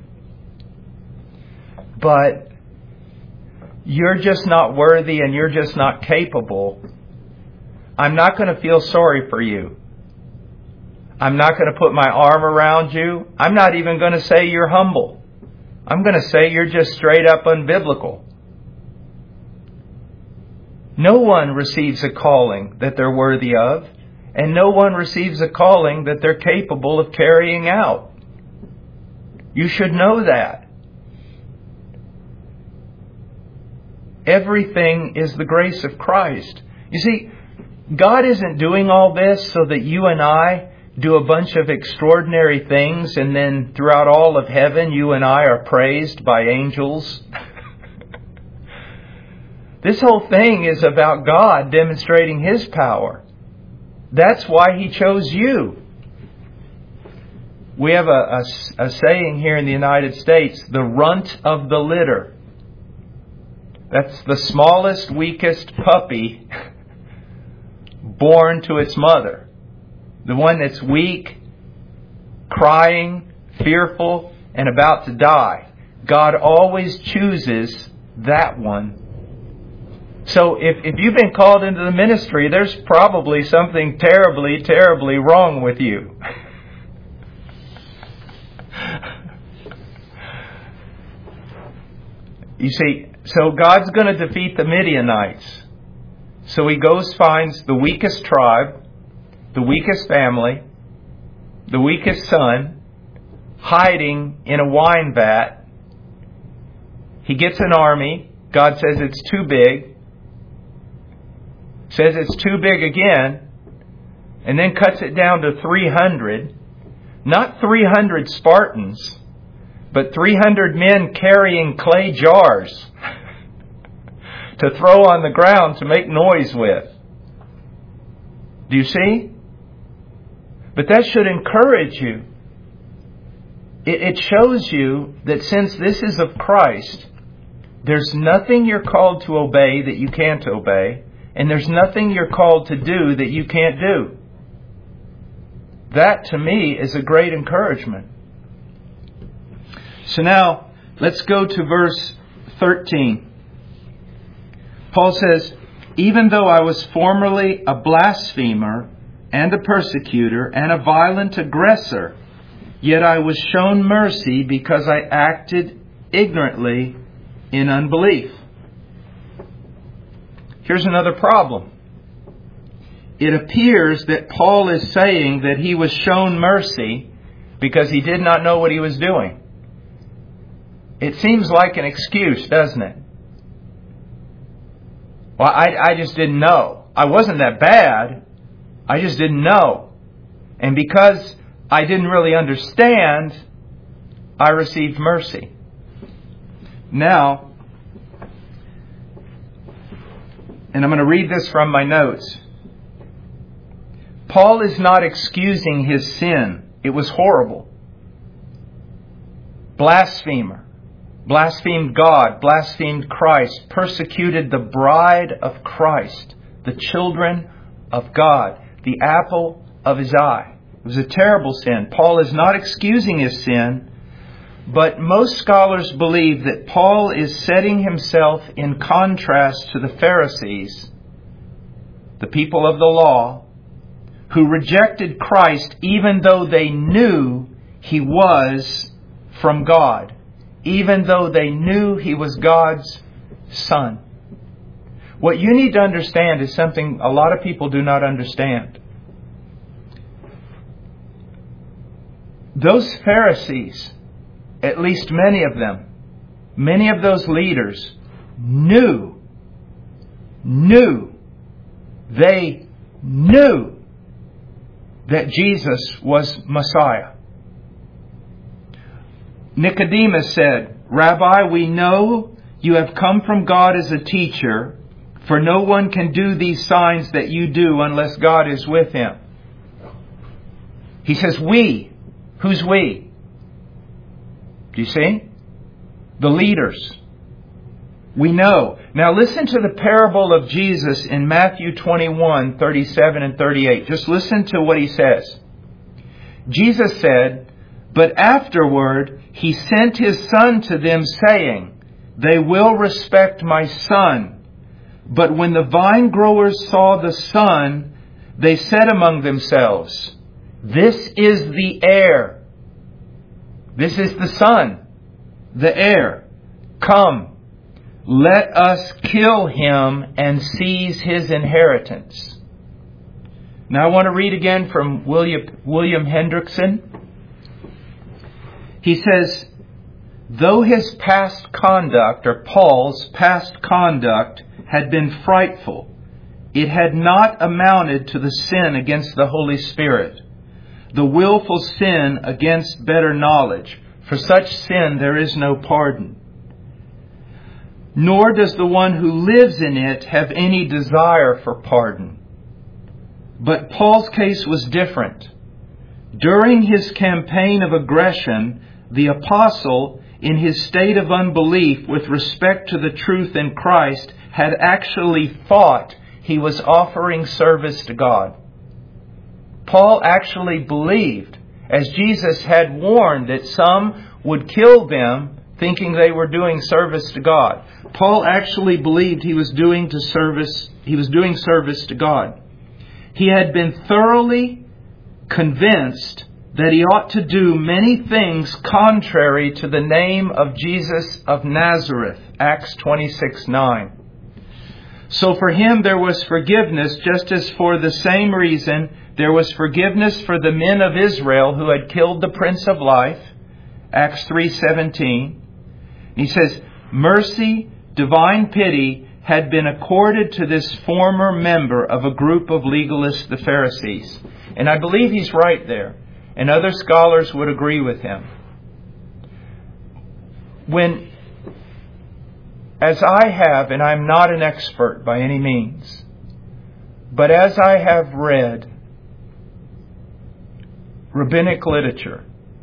but you're just not worthy and you're just not capable, I'm not going to feel sorry for you. I'm not going to put my arm around you. I'm not even going to say you're humble. I'm going to say you're just straight up unbiblical. No one receives a calling that they're worthy of, and no one receives a calling that they're capable of carrying out. You should know that. Everything is the grace of Christ. You see, God isn't doing all this so that you and I do a bunch of extraordinary things, and then throughout all of heaven, you and I are praised by angels? This whole thing is about God demonstrating His power. That's why He chose you. We have a, a, a saying here in the United States, the runt of the litter. That's the smallest, weakest puppy born to its mother. The one that's weak, crying, fearful, and about to die. God always chooses that one. So if, if you've been called into the ministry, there's probably something terribly, terribly wrong with you. You see, so God's going to defeat the Midianites. So He goes, finds the weakest tribe, the weakest family, the weakest son, hiding in a wine vat. He gets an army. God says it's too big. Says it's too big again. And then cuts it down to three hundred. Not three hundred Spartans, but three hundred men carrying clay jars to throw on the ground to make noise with. Do you see? But that should encourage you. It, it shows you that since this is of Christ, there's nothing you're called to obey that you can't obey, and there's nothing you're called to do that you can't do. That, to me, is a great encouragement. So now, let's go to verse thirteen. Paul says, even though I was formerly a blasphemer and a persecutor and a violent aggressor, yet I was shown mercy because I acted ignorantly in unbelief. Here's another problem. It appears that Paul is saying that he was shown mercy because he did not know what he was doing. It seems like an excuse, doesn't it? Well, I, I just didn't know. I wasn't that bad. I just didn't know. And because I didn't really understand, I received mercy. Now, and I'm going to read this from my notes. Paul is not excusing his sin. It was horrible. Blasphemer. Blasphemed God, blasphemed Christ, persecuted the bride of Christ, the children of God, the apple of His eye. It was a terrible sin. Paul is not excusing his sin, but most scholars believe that Paul is setting himself in contrast to the Pharisees, the people of the law, who rejected Christ even though they knew He was from God. Even though they knew He was God's Son. What you need to understand is something a lot of people do not understand. Those Pharisees, at least many of them, many of those leaders knew, knew, they knew that Jesus was Messiah. Nicodemus said, Rabbi, we know you have come from God as a teacher, for no one can do these signs that you do unless God is with him. He says, we. Who's we? Do you see? The leaders. We know. Now listen to the parable of Jesus in Matthew twenty-one, thirty-seven and thirty-eight. Just listen to what He says. Jesus said, but afterward He sent His Son to them, saying, they will respect my Son. But when the vine growers saw the Son, they said among themselves, this is the heir. This is the Son, the heir. Come, let us kill Him and seize His inheritance. Now I want to read again from William, William Hendrickson. He says, though his past conduct, or Paul's past conduct, had been frightful, it had not amounted to the sin against the Holy Spirit. the willful sin against better knowledge. For such sin there is no pardon. Nor does the one who lives in it have any desire for pardon. But Paul's case was different. During his campaign of aggression, the apostle, in his state of unbelief with respect to the truth in Christ, had actually thought he was offering service to God. Paul actually believed, as Jesus had warned, that some would kill them thinking they were doing service to God. Paul actually believed he was doing to service, he was doing service to God. He had been thoroughly convinced that he ought to do many things contrary to the name of Jesus of Nazareth, Acts twenty-six nine. So for him there was forgiveness, just as for the same reason there was forgiveness for the men of Israel who had killed the Prince of Life, Acts three seventeen. He says, mercy, divine pity, had been accorded to this former member of a group of legalists, the Pharisees. And I believe he's right there. And other scholars would agree with him. When, as I have, and I'm not an expert by any means, but as I have read rabbinic literature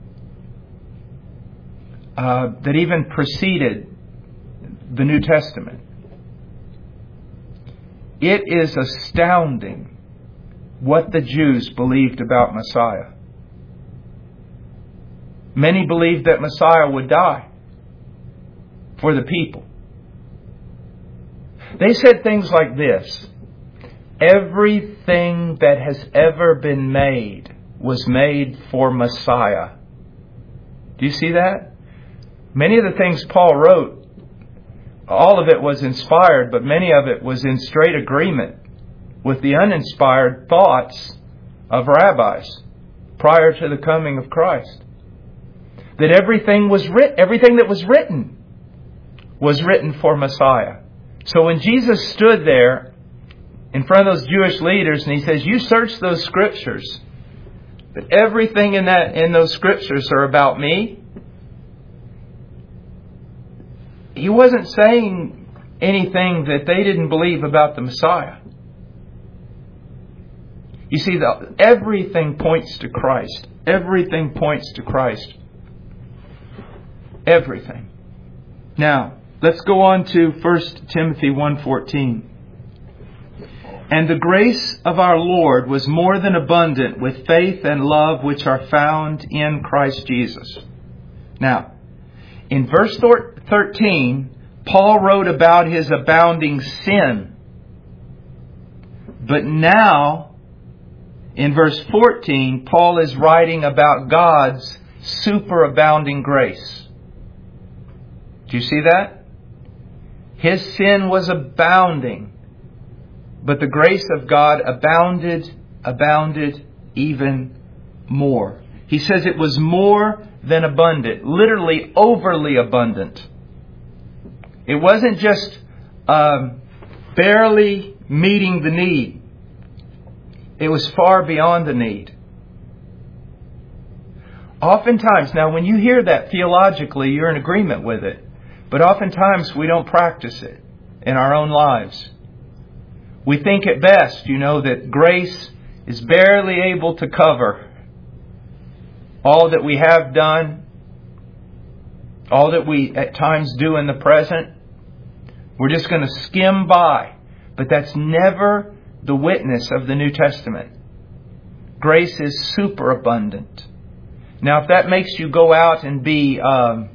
uh, that even preceded the New Testament, it is astounding what the Jews believed about Messiah. Many believed that Messiah would die for the people. They said things like this: everything that has ever been made was made for Messiah. Do you see that? Many of the things Paul wrote, all of it was inspired, but many of it was in straight agreement with the uninspired thoughts of rabbis prior to the coming of Christ. That everything was writ- everything that was written was written for Messiah. So when Jesus stood there in front of those Jewish leaders and he says, you search those scriptures, that everything in that in those scriptures are about me, he wasn't saying anything that they didn't believe about the Messiah. You see, the, everything points to Christ. Everything points to Christ. Everything. Now, let's go on to First Timothy one fourteen. And the grace of our Lord was more than abundant with faith and love which are found in Christ Jesus. Now, in verse thirteen, Paul wrote about his abounding sin. But now, in verse fourteen, Paul is writing about God's superabounding grace. Do you see that? His sin was abounding, but the grace of God abounded, abounded even more. He says it was more than abundant, literally overly abundant. It wasn't just um, barely meeting the need. It was far beyond the need. Oftentimes, now when you hear that theologically, you're in agreement with it. But oftentimes we don't practice it in our own lives. We think at best, you know, that grace is barely able to cover all that we have done, all that we at times do in the present. We're just going to skim by. But that's never the witness of the New Testament. Grace is superabundant. Now, if that makes you go out and be um,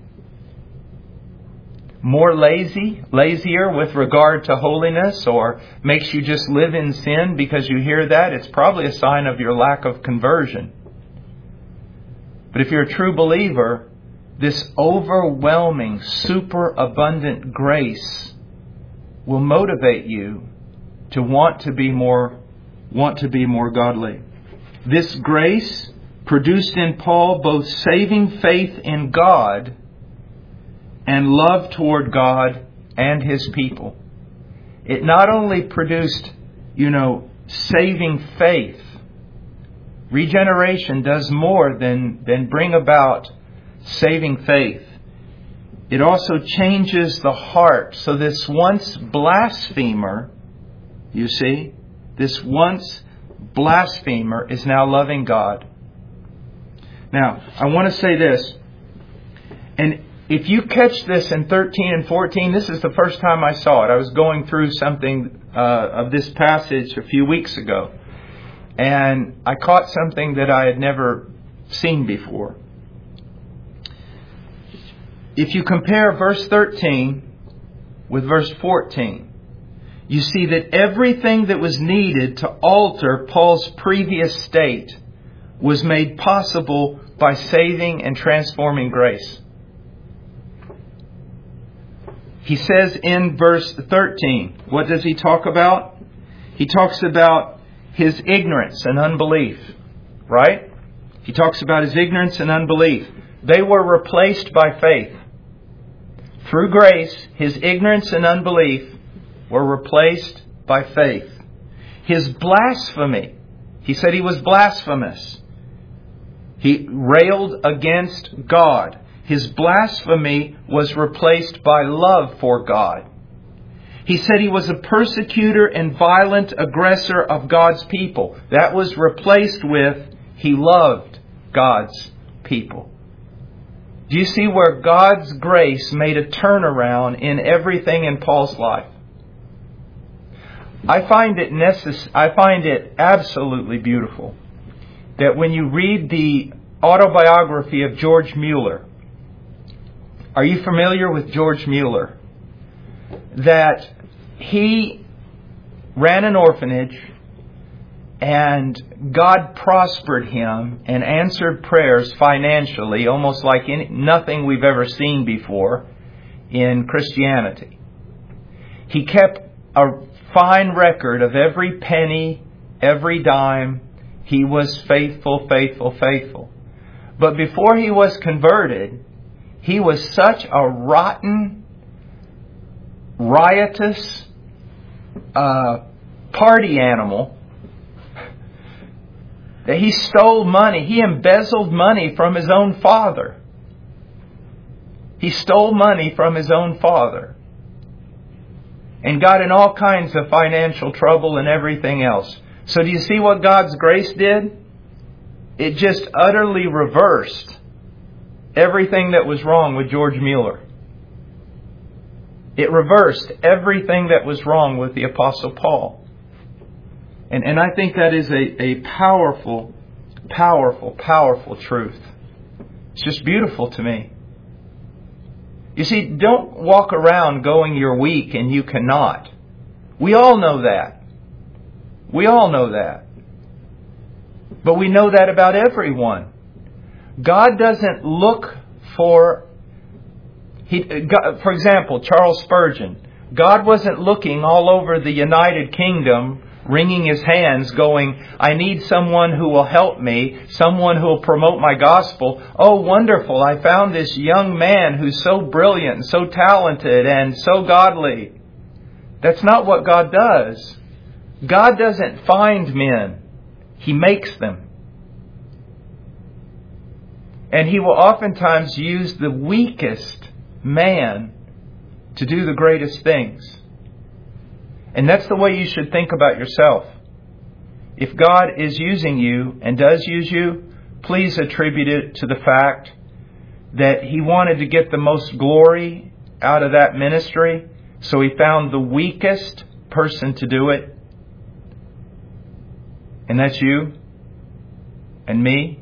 more lazy, lazier with regard to holiness, or makes you just live in sin because you hear that, it's probably a sign of your lack of conversion. But if you're a true believer, this overwhelming, superabundant grace will motivate you to want to be more, want to be more godly. This grace produced in Paul both saving faith in God and love toward God and His people. It not only produced, you know, saving faith, Regeneration does more than, than bring about saving faith. It also changes the heart. So this once blasphemer, you see, this once blasphemer is now loving God. Now, I want to say this. And if you catch this in thirteen and fourteen, this is the first time I saw it. I was going through something uh, of this passage a few weeks ago. And I caught something that I had never seen before. If you compare verse thirteen with verse fourteen, you see that everything that was needed to alter Paul's previous state was made possible by saving and transforming grace. He says in verse thirteen, what does he talk about? He talks about his ignorance and unbelief, right? He talks about his ignorance and unbelief. They were replaced by faith. Through grace, his ignorance and unbelief were replaced by faith. His blasphemy, he said he was blasphemous. He railed against God. His blasphemy was replaced by love for God. He said he was a persecutor and violent aggressor of God's people. That was replaced with he loved God's people. Do you see where God's grace made a turnaround in everything in Paul's life? I find it necess- I find it absolutely beautiful that when you read the autobiography of George Mueller, are you familiar with George Mueller? That he ran an orphanage and God prospered him and answered prayers financially, almost like any, nothing we've ever seen before in Christianity. He kept a fine record of every penny, every dime. He was faithful, faithful, faithful. But before he was converted, he was such a rotten, riotous uh, party animal that he stole money. He embezzled money from his own father. He stole money from his own father. And got in all kinds of financial trouble and everything else. So do you see what God's grace did? It just utterly reversed everything that was wrong with George Mueller. It reversed everything that was wrong with the Apostle Paul. And, and I think that is a, a powerful, powerful, powerful truth. It's just beautiful to me. You see, don't walk around going you're weak and you cannot. We all know that. We all know that. But we know that about everyone. God doesn't look for... He, God, for example, Charles Spurgeon. God wasn't looking all over the United Kingdom, wringing his hands, going, I need someone who will help me, someone who will promote my gospel. Oh, wonderful, I found this young man who's so brilliant and so talented and so godly. That's not what God does. God doesn't find men. He makes them. And He will oftentimes use the weakest man to do the greatest things. And that's the way you should think about yourself. If God is using you and does use you, please attribute it to the fact that He wanted to get the most glory out of that ministry, so He found the weakest person to do it. And that's you and me.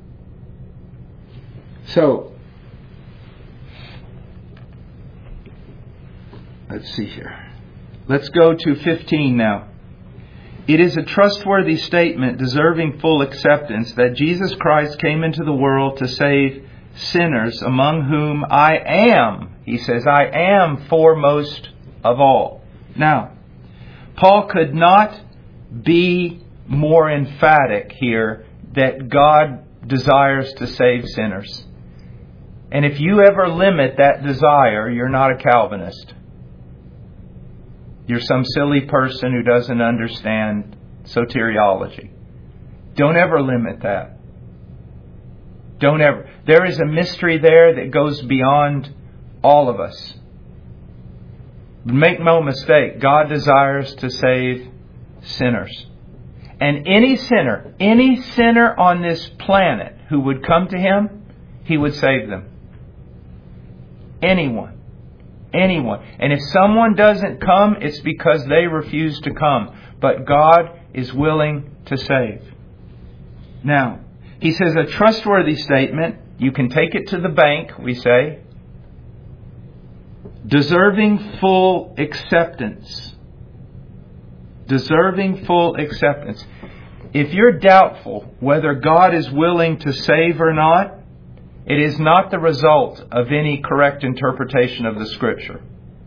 So, let's see here. Let's go to fifteen now. It is a trustworthy statement deserving full acceptance that Jesus Christ came into the world to save sinners, among whom I am, he says, I am foremost of all. Now, Paul could not be more emphatic here that God desires to save sinners. And if you ever limit that desire, you're not a Calvinist. You're some silly person who doesn't understand soteriology. Don't ever limit that. Don't ever. There is a mystery there that goes beyond all of us. Make no mistake, God desires to save sinners. And any sinner, any sinner on this planet who would come to Him, He would save them. Anyone. Anyone. And if someone doesn't come, it's because they refuse to come. But God is willing to save. Now, He says a trustworthy statement. You can take it to the bank, we say. Deserving full acceptance. Deserving full acceptance. If you're doubtful whether God is willing to save or not, it is not the result of any correct interpretation of the Scripture.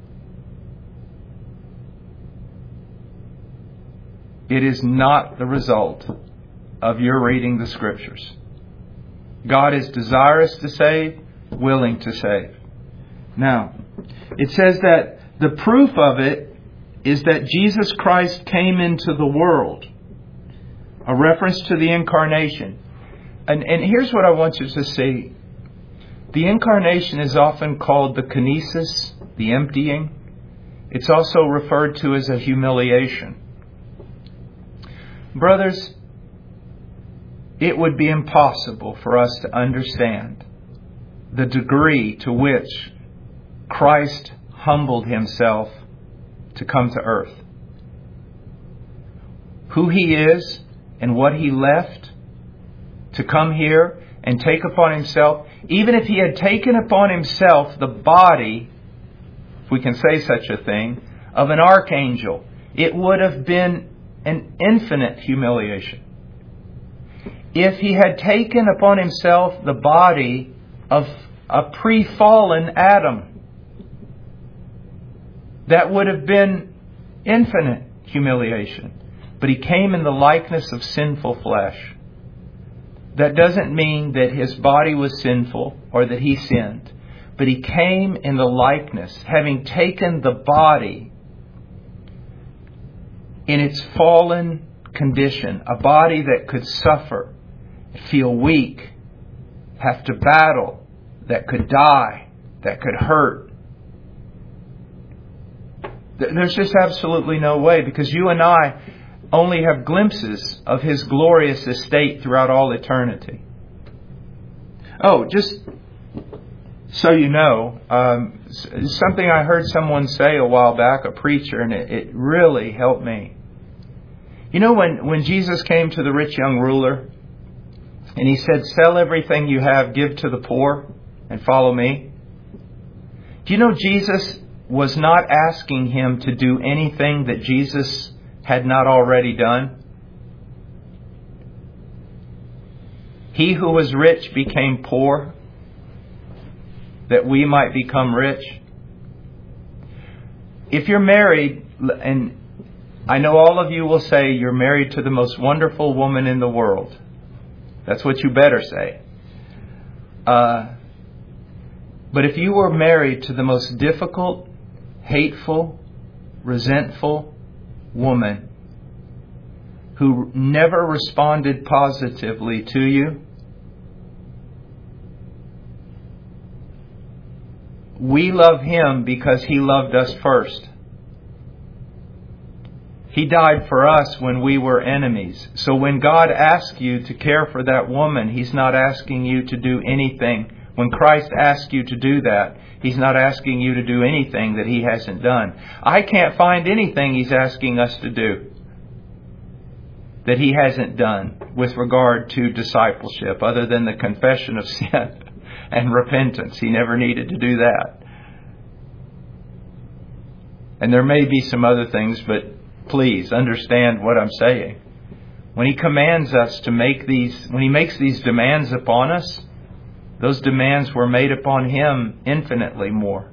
It is not the result of your reading the Scriptures. God is desirous to save, willing to save. Now, it says that the proof of it is that Jesus Christ came into the world. A reference to the incarnation. And, and here's what I want you to see. The incarnation is often called the kinesis, the emptying. It's also referred to as a humiliation. Brothers, it would be impossible for us to understand the degree to which Christ humbled Himself to come to earth. Who He is and what He left to come here and take upon Himself. Even if He had taken upon Himself the body, if we can say such a thing, of an archangel, it would have been an infinite humiliation. If He had taken upon Himself the body of a pre-fallen Adam, that would have been infinite humiliation. But He came in the likeness of sinful flesh. That doesn't mean that His body was sinful or that He sinned. But He came in the likeness, having taken the body in its fallen condition. A body that could suffer, feel weak, have to battle, that could die, that could hurt. There's just absolutely no way, because you and I only have glimpses of His glorious estate throughout all eternity. Oh, just so you know, um, something I heard someone say a while back, a preacher, and it, it really helped me. You know, when, when Jesus came to the rich young ruler, and He said, sell everything you have, give to the poor, and follow me. Do you know Jesus was not asking him to do anything that Jesus had not already done? He who was rich became poor, that we might become rich. If you're married, and I know all of you will say you're married to the most wonderful woman in the world. That's what you better say. Uh, but if you were married to the most difficult, hateful, resentful woman who never responded positively to you, we love Him because He loved us first. He died for us when we were enemies. So when God asks you to care for that woman, He's not asking you to do anything. When Christ asks you to do that, He's not asking you to do anything that He hasn't done. I can't find anything He's asking us to do that He hasn't done with regard to discipleship, other than the confession of sin and repentance. He never needed to do that. And there may be some other things, but please understand what I'm saying. When He commands us to make these, when He makes these demands upon us, those demands were made upon Him infinitely more.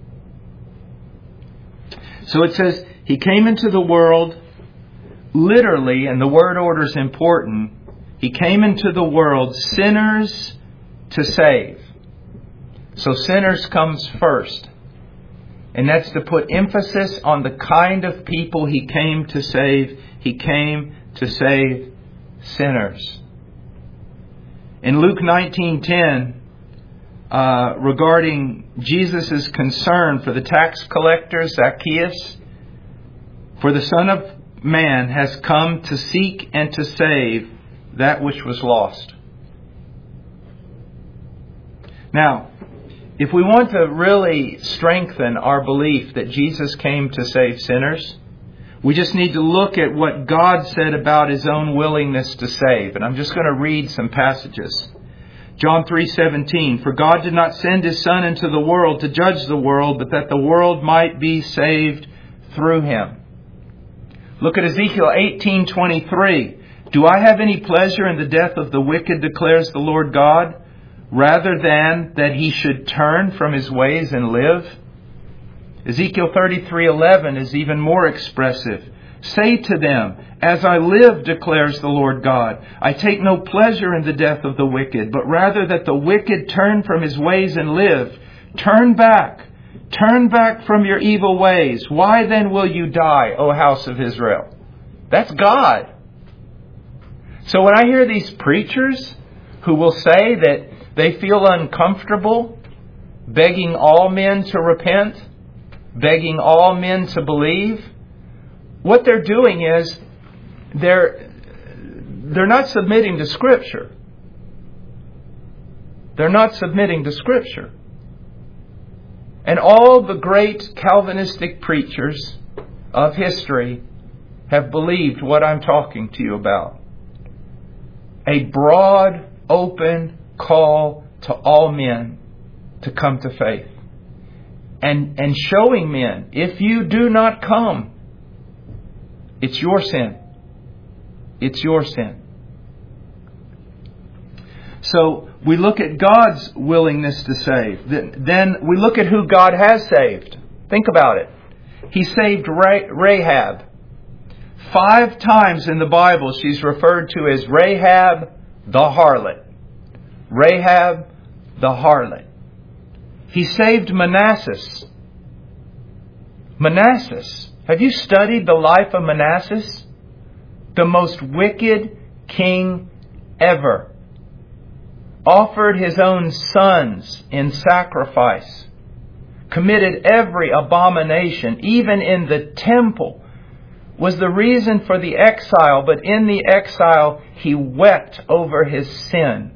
So it says, He came into the world literally, and the word order is important. He came into the world sinners to save. So sinners comes first. And that's to put emphasis on the kind of people He came to save. He came to save sinners. In Luke nineteen ten, uh, regarding Jesus' concern for the tax collector Zacchaeus, for the Son of Man has come to seek and to save that which was lost. Now, if we want to really strengthen our belief that Jesus came to save sinners, we just need to look at what God said about His own willingness to save. And I'm just going to read some passages. John three seventeen, "For God did not send His Son into the world to judge the world, but that the world might be saved through Him." Look at Ezekiel eighteen twenty-three. "Do I have any pleasure in the death of the wicked, declares the Lord God, rather than that he should turn from his ways and live?" Ezekiel thirty-three eleven is even more expressive. "Say to them, as I live, declares the Lord God, I take no pleasure in the death of the wicked, but rather that the wicked turn from his ways and live. Turn back, turn back from your evil ways. Why then will you die, O house of Israel?" That's God. So when I hear these preachers who will say that they feel uncomfortable begging all men to repent, begging all men to believe, what they're doing is they're they're not submitting to Scripture. They're not submitting to Scripture. And all the great Calvinistic preachers of history have believed what I'm talking to you about. A broad, open call to all men to come to faith. And, and showing men, if you do not come, it's your sin. It's your sin. So we look at God's willingness to save. Then we look at who God has saved. Think about it. He saved Rahab. Five times in the Bible she's referred to as Rahab the harlot. Rahab the harlot. He saved Manasseh. Manasseh. Have you studied the life of Manasseh? The most wicked king ever. Offered his own sons in sacrifice. Committed every abomination, even in the temple. Was the reason for the exile, but in the exile he wept over his sin.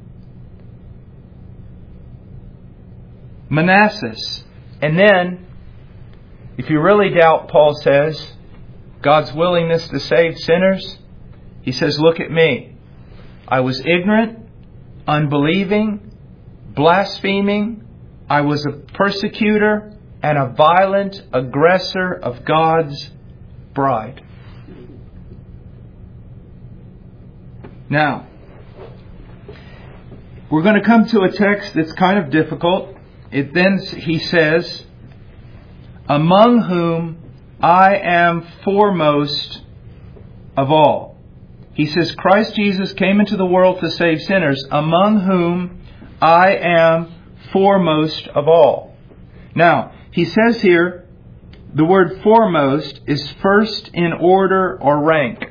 Manasseh. And then, if you really doubt, Paul says, God's willingness to save sinners, he says, look at me. I was ignorant, unbelieving, blaspheming. I was a persecutor and a violent aggressor of God's bride. Now, we're going to come to a text that's kind of difficult. It then, he says, among whom I am foremost of all. He says, Christ Jesus came into the world to save sinners, among whom I am foremost of all. Now, he says here, the word foremost is first in order or rank.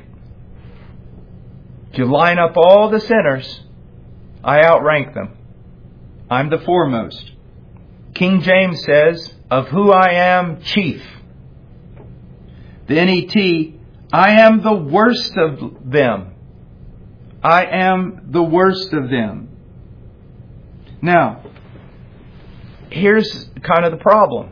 If you line up all the sinners, I outrank them. I'm the foremost. King James says, of who I am chief. The N E T, I am the worst of them. I am the worst of them. Now, here's kind of the problem.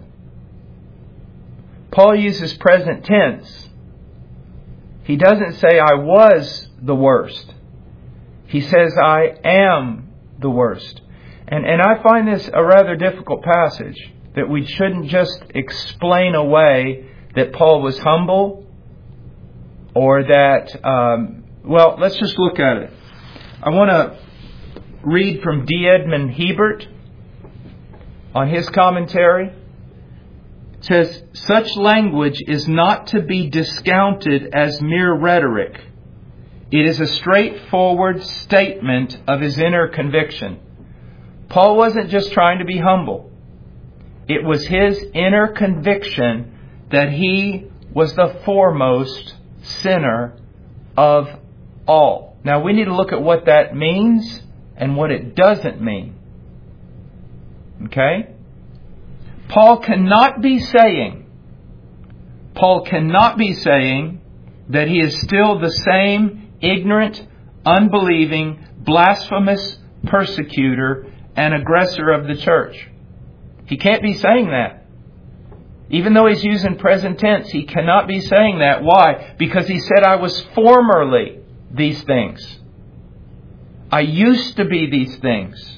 Paul uses present tense. He doesn't say I was the worst. He says I am the worst. And, and I find this a rather difficult passage, that we shouldn't just explain away that Paul was humble, or that, um, well, let's just look at it. I want to read from D. Edmund Hebert on his commentary. It says, such language is not to be discounted as mere rhetoric. It is a straightforward statement of his inner conviction. Paul wasn't just trying to be humble. It was his inner conviction that he was the foremost sinner of all. Now we need to look at what that means and what it doesn't mean. Okay? Paul cannot be saying, Paul cannot be saying that he is still the same ignorant, unbelieving, blasphemous persecutor and aggressor of the church. He can't be saying that. Even though he's using present tense, he cannot be saying that. Why? Because he said, I was formerly these things. I used to be these things.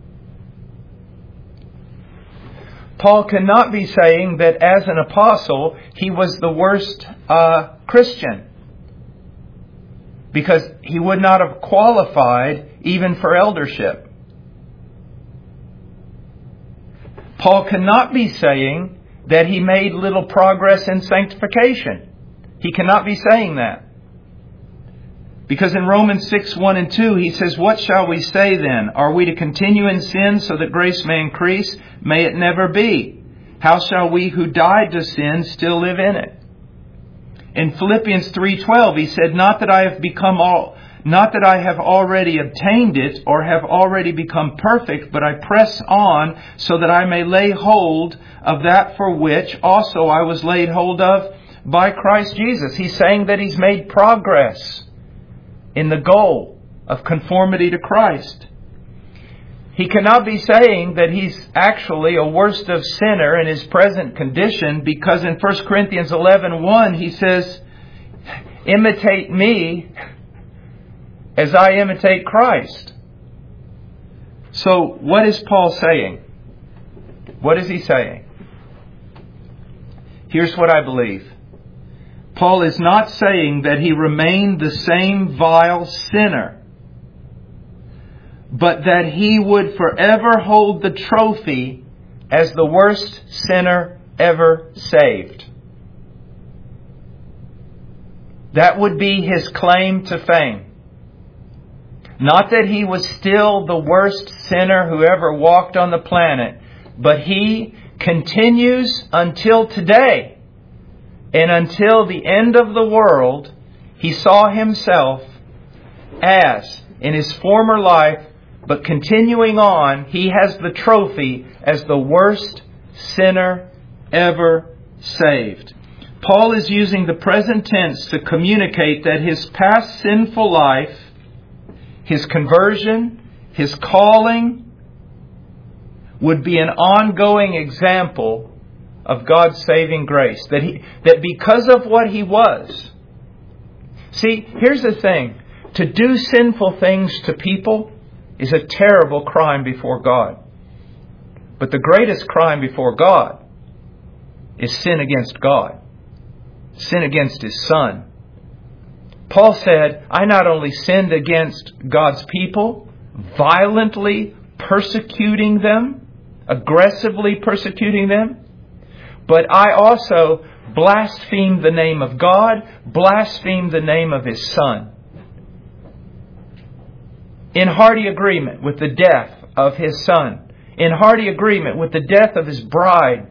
Paul cannot be saying that as an apostle, he was the worst uh, Christian. Because he would not have qualified even for eldership. Paul cannot be saying that he made little progress in sanctification. He cannot be saying that. Because in Romans six, one and two, he says, what shall we say then? Are we to continue in sin so that grace may increase? May it never be. How shall we who died to sin still live in it? In Philippians three twelve, he said, Not that I have become all, not that I have already obtained it or have already become perfect, but I press on so that I may lay hold of that for which also I was laid hold of by Christ Jesus. He's saying that he's made progress in the goal of conformity to Christ. He cannot be saying that he's actually a worst of sinner in his present condition, because in First Corinthians eleven one he says, imitate me as I imitate Christ. So what is Paul saying? What is he saying? Here's what I believe. Paul is not saying that he remained the same vile sinner, but that he would forever hold the trophy as the worst sinner ever saved. That would be his claim to fame. Not that he was still the worst sinner who ever walked on the planet, but he continues until today. And until the end of the world, he saw himself as, in his former life, but continuing on, he has the trophy as the worst sinner ever saved. Paul is using the present tense to communicate that his past sinful life, his conversion, his calling, would be an ongoing example of God's saving grace. That he, that because of what he was. See, here's the thing. To do sinful things to people is a terrible crime before God. But the greatest crime before God is sin against God. Sin against His Son. Paul said, I not only sinned against God's people, violently persecuting them, aggressively persecuting them, but I also blasphemed the name of God, blasphemed the name of His Son. In hearty agreement with the death of His Son. In hearty agreement with the death of His bride.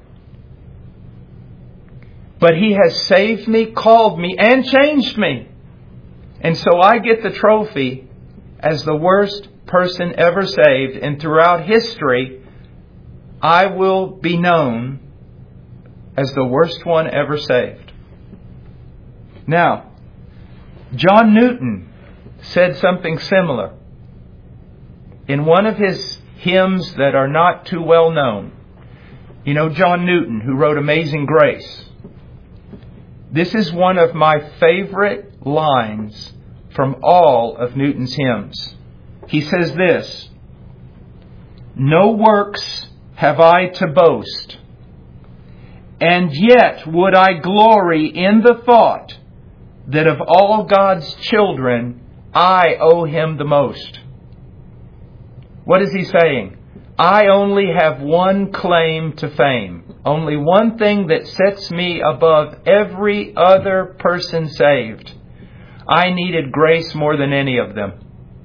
But He has saved me, called me, and changed me. And so I get the trophy as the worst person ever saved. And throughout history, I will be known as the worst one ever saved. Now, John Newton said something similar in one of his hymns that are not too well known. You know John Newton, who wrote Amazing Grace. This is one of my favorite lines from all of Newton's hymns. He says this, No works have I to boast, and yet would I glory in the thought that of all God's children, I owe Him the most. What is he saying? I only have one claim to fame. Only one thing that sets me above every other person saved. I needed grace more than any of them.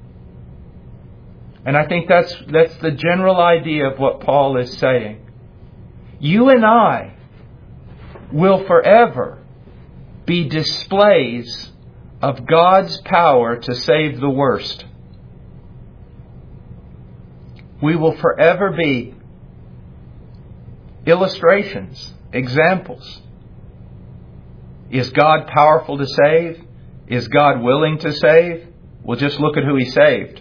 And I think that's that's the general idea of what Paul is saying. You and I will forever be displays of God's power to save the worst. We will forever be illustrations, examples. Is God powerful to save? Is God willing to save? Well, just look at who He saved.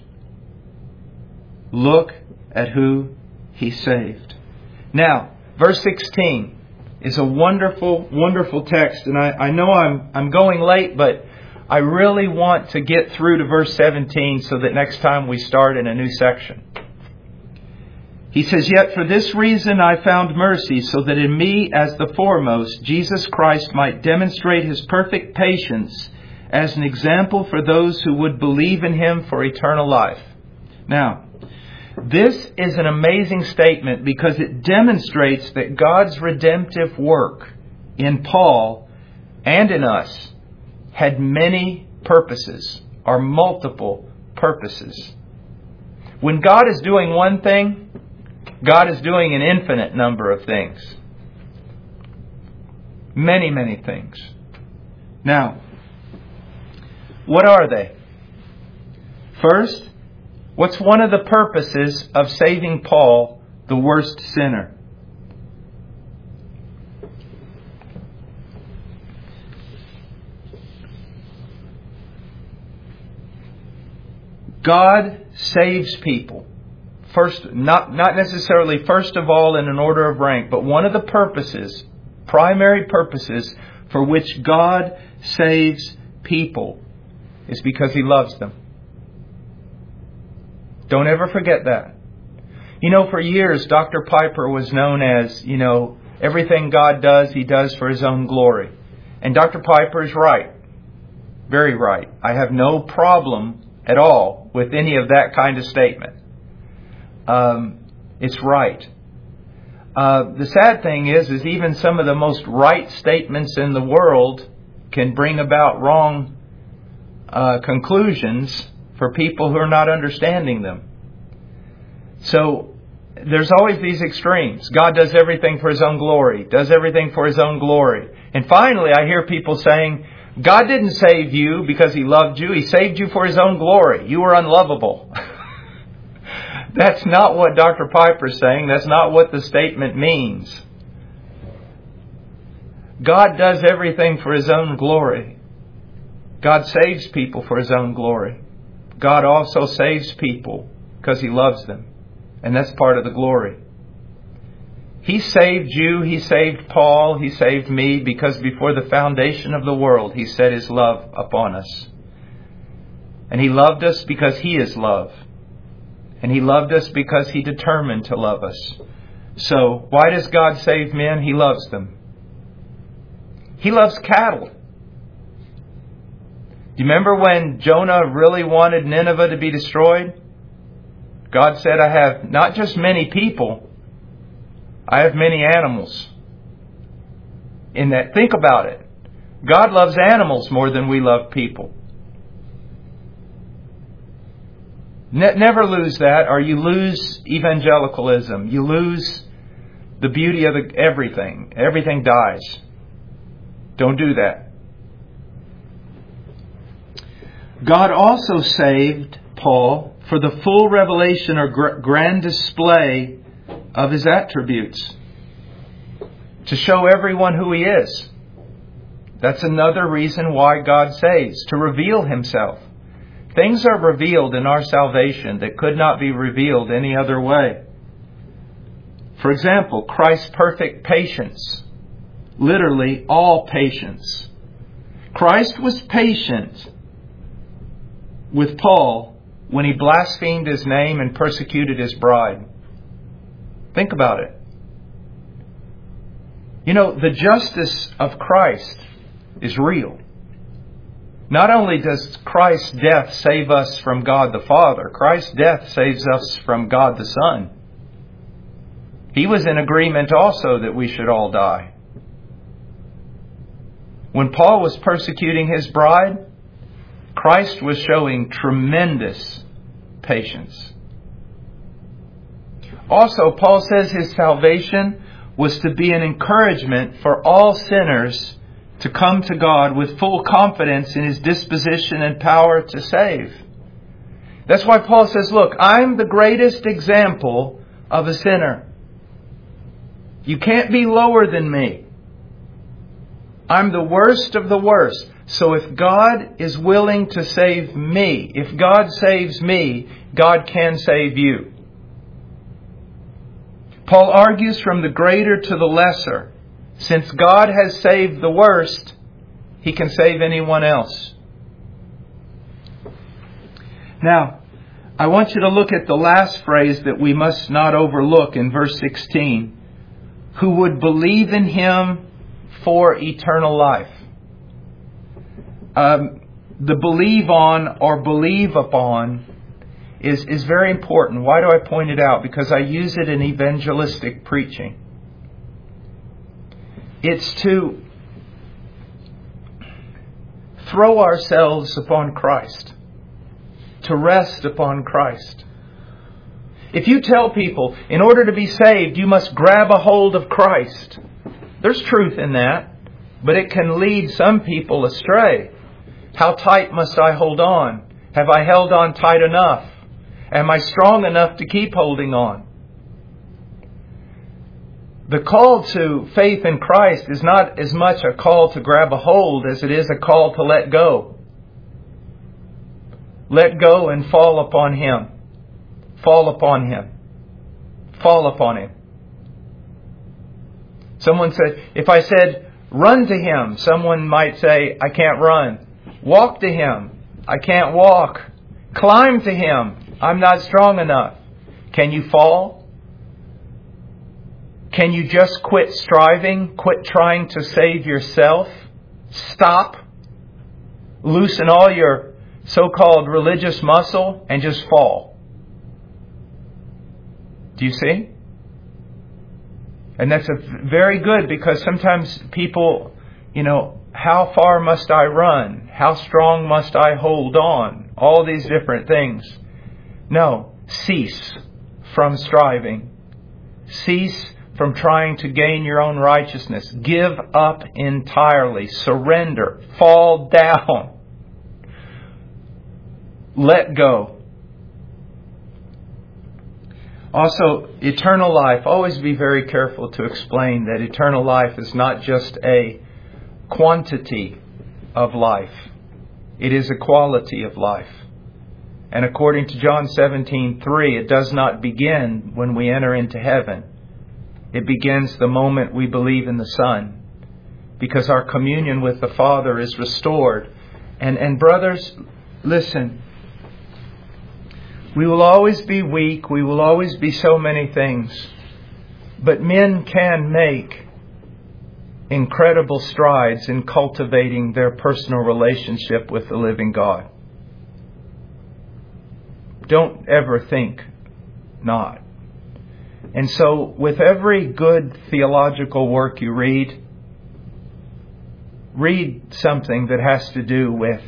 Look at who He saved. Now, verse sixteen is a wonderful, wonderful text. And I, I know I'm, I'm going late, but I really want to get through to verse seventeen so that next time we start in a new section. He says, "Yet for this reason I found mercy, so that in me as the foremost, Jesus Christ might demonstrate His perfect patience as an example for those who would believe in Him for eternal life." Now, this is an amazing statement because it demonstrates that God's redemptive work in Paul and in us had many purposes, or multiple purposes. When God is doing one thing, God is doing an infinite number of things. Many, many things. Now, what are they? First, what's one of the purposes of saving Paul, the worst sinner? God saves people. First, not, not necessarily first of all in an order of rank, but one of the purposes, primary purposes for which God saves people is because He loves them. Don't ever forget that. You know, for years, Doctor Piper was known as, you know, everything God does, He does for His own glory. And Doctor Piper is right. Very right. I have no problem at all with any of that kind of statement. Um, it's right. Uh, the sad thing is, is even some of the most right statements in the world can bring about wrong uh, conclusions for people who are not understanding them. So there's always these extremes. God does everything for His own glory, does everything for His own glory. And finally, I hear people saying, God didn't save you because He loved you. He saved you for His own glory. You were unlovable. That's not what Doctor Piper is saying. That's not what the statement means. God does everything for His own glory. God saves people for His own glory. God also saves people because He loves them. And that's part of the glory. He saved you. He saved Paul. He saved me because before the foundation of the world, He set His love upon us. And He loved us because He is love. And He loved us because He determined to love us. So, why does God save men? He loves them. He loves cattle. Do you remember when Jonah really wanted Nineveh to be destroyed? God said, I have not just many people, I have many animals. In that, think about it. God loves animals more than we love people. Ne- never lose that, or you lose evangelicalism. You lose the beauty of the, everything. Everything dies. Don't do that. God also saved Paul for the full revelation or gr- grand display of His attributes. To show everyone who He is. That's another reason why God saves. To reveal Himself. Things are revealed in our salvation that could not be revealed any other way. For example, Christ's perfect patience. Literally, all patience. Christ was patient with Paul when he blasphemed His name and persecuted His bride. Think about it. You know, the justice of Christ is real. Not only does Christ's death save us from God the Father, Christ's death saves us from God the Son. He was in agreement also that we should all die. When Paul was persecuting his bride, Christ was showing tremendous patience. Also, Paul says his salvation was to be an encouragement for all sinners to come to God with full confidence in His disposition and power to save. That's why Paul says, look, I'm the greatest example of a sinner. You can't be lower than me. I'm the worst of the worst. So if God is willing to save me, if God saves me, God can save you. Paul argues from the greater to the lesser. Since God has saved the worst, He can save anyone else. Now, I want you to look at the last phrase that we must not overlook in verse sixteen. Who would believe in Him for eternal life. Um, the believe on or believe upon is, is very important. Why do I point it out? Because I use it in evangelistic preaching. It's to throw ourselves upon Christ. To rest upon Christ. If you tell people, in order to be saved, you must grab a hold of Christ. There's truth in that, but it can lead some people astray. How tight must I hold on? Have I held on tight enough? Am I strong enough to keep holding on? The call to faith in Christ is not as much a call to grab a hold as it is a call to let go. Let go and fall upon Him. Fall upon Him. Fall upon Him. Someone said, if I said, run to Him, someone might say, I can't run. Walk to Him. I can't walk. Climb to Him. I'm not strong enough. Can you fall? Can you just quit striving? Quit trying to save yourself? Stop. Loosen all your so-called religious muscle and just fall. Do you see? And that's a very good, because sometimes people, you know, how far must I run? How strong must I hold on? All these different things. No, cease from striving. Cease from trying to gain your own righteousness. Give up entirely. Surrender. Fall down. Let go. Also, eternal life. Always be very careful to explain that eternal life is not just a quantity of life. It is a quality of life. And according to John seventeen three, it does not begin when we enter into heaven. It begins the moment we believe in the Son. Because our communion with the Father is restored. And, and brothers, listen. We will always be weak. We will always be so many things. But men can make incredible strides in cultivating their personal relationship with the living God. Don't ever think not. And so, with every good theological work you read, read something that has to do with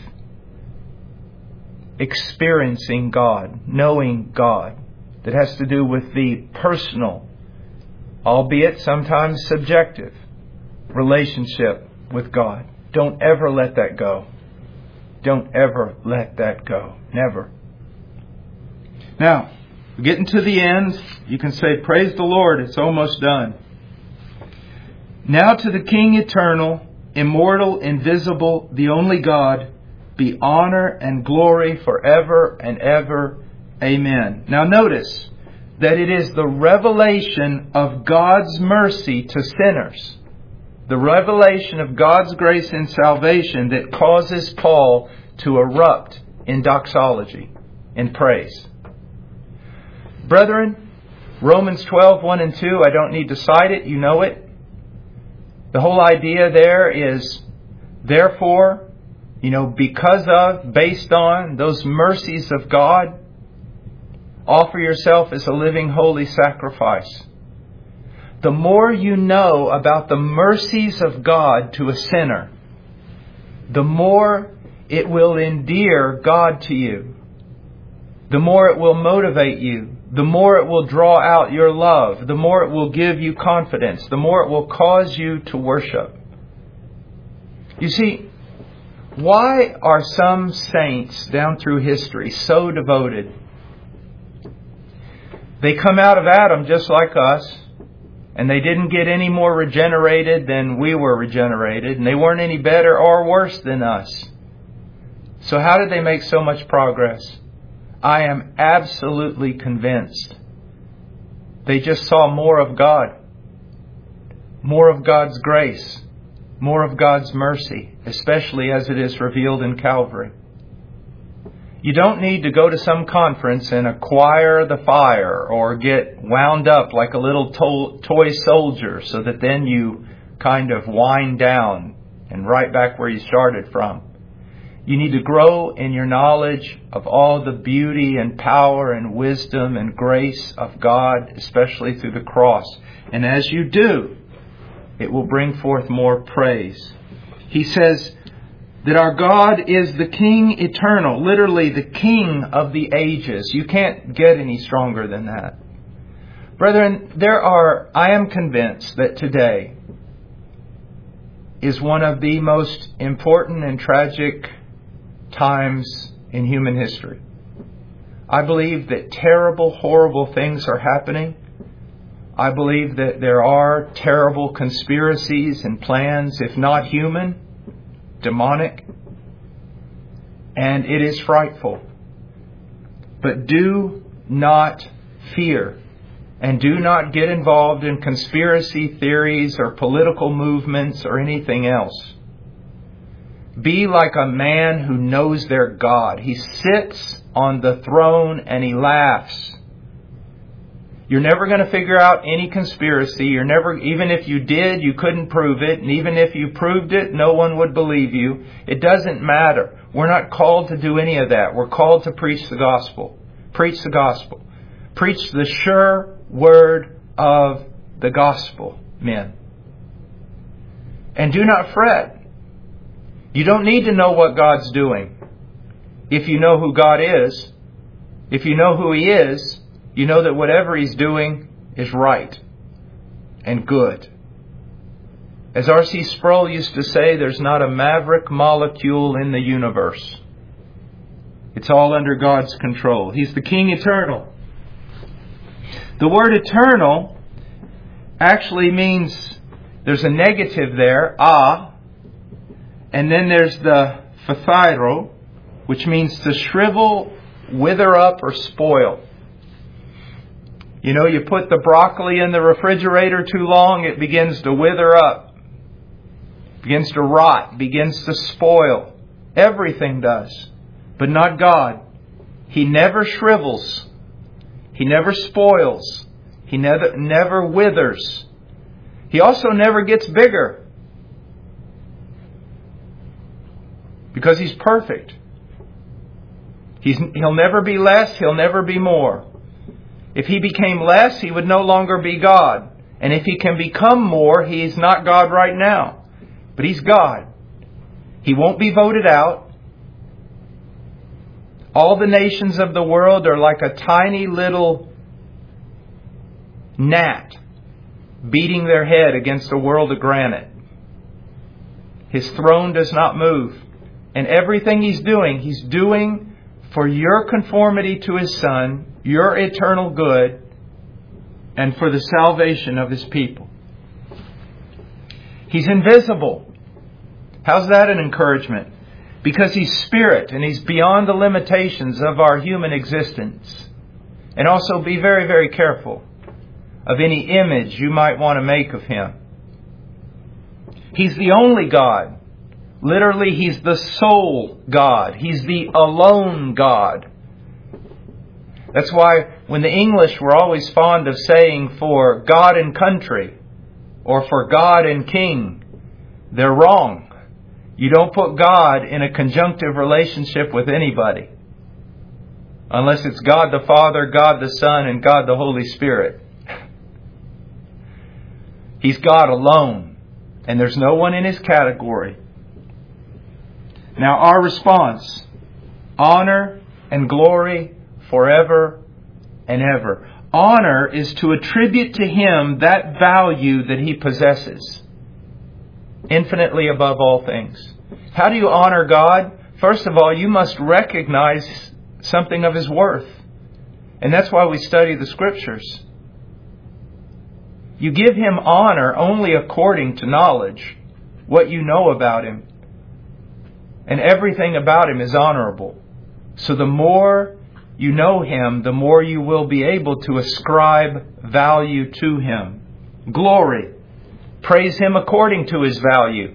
experiencing God, knowing God, that has to do with the personal, albeit sometimes subjective, relationship with God. Don't ever let that go. Don't ever let that go. Never. Now, getting to the end, you can say, praise the Lord, it's almost done. Now to the King eternal, immortal, invisible, the only God, be honor and glory forever and ever. Amen. Now notice that it is the revelation of God's mercy to sinners, the revelation of God's grace and salvation, that causes Paul to erupt in doxology, in praise. Brethren, Romans twelve, one and two, I don't need to cite it, you know it. The whole idea there is, therefore, you know, because of, based on those mercies of God, offer yourself as a living, holy sacrifice. The more you know about the mercies of God to a sinner, the more it will endear God to you. The more it will motivate you. The more it will draw out your love. The more it will give you confidence. The more it will cause you to worship. You see, why are some saints down through history so devoted? They come out of Adam just like us, and they didn't get any more regenerated than we were regenerated, and they weren't any better or worse than us. So how did they make so much progress? I am absolutely convinced they just saw more of God, more of God's grace, more of God's mercy, especially as it is revealed in Calvary. You don't need to go to some conference and acquire the fire or get wound up like a little to- toy soldier so that then you kind of wind down and right back where you started from. You need to grow in your knowledge of all the beauty and power and wisdom and grace of God, especially through the cross. And as you do, it will bring forth more praise. He says that our God is the King eternal, literally the King of the ages. You can't get any stronger than that. Brethren, there are, I am convinced that today is one of the most important and tragic times in human history. I believe that terrible, horrible things are happening. I believe that there are terrible conspiracies and plans, if not human, demonic. And it is frightful. But do not fear. And do not get involved in conspiracy theories or political movements or anything else. Be like a man who knows their God. He sits on the throne and he laughs. You're never going to figure out any conspiracy. You're never, even if you did, you couldn't prove it. And even if you proved it, no one would believe you. It doesn't matter. We're not called to do any of that. We're called to preach the gospel. Preach the gospel. Preach the sure word of the gospel, men. And do not fret. You don't need to know what God's doing. If you know who God is, if you know who He is, you know that whatever He's doing is right and good. As R C Sproul used to say, there's not a maverick molecule in the universe. It's all under God's control. He's the King eternal. The word eternal actually means, there's a negative there, ah, and then there's the phthairo, which means to shrivel, wither up, or spoil. You know, you put the broccoli in the refrigerator too long, it begins to wither up, begins to rot, begins to spoil. Everything does, but not God. He never shrivels. He never spoils. He never, never withers. He also never gets bigger. Because He's perfect. He's, he'll never be less. He'll never be more. If He became less, He would no longer be God. And if He can become more, He's not God right now. But He's God. He won't be voted out. All the nations of the world are like a tiny little gnat beating their head against a world of granite. His throne does not move. And everything He's doing, He's doing for your conformity to His Son, your eternal good, and for the salvation of His people. He's invisible. How's that an encouragement? Because He's Spirit and He's beyond the limitations of our human existence. And also be very, very careful of any image you might want to make of Him. He's the only God. Literally, He's the sole God. He's the alone God. That's why when the English were always fond of saying for God and country or for God and king, they're wrong. You don't put God in a conjunctive relationship with anybody. Unless it's God the Father, God the Son, and God the Holy Spirit. He's God alone. And there's no one in His category. Now our response, honor and glory forever and ever. Honor is to attribute to Him that value that He possesses. infinitely above all things. How do you honor God? First of all, you must recognize something of His worth. And that's why we study the Scriptures. You give Him honor only according to knowledge, what you know about Him. And everything about Him is honorable. So the more you know Him, the more you will be able to ascribe value to Him. Glory. Praise Him according to His value.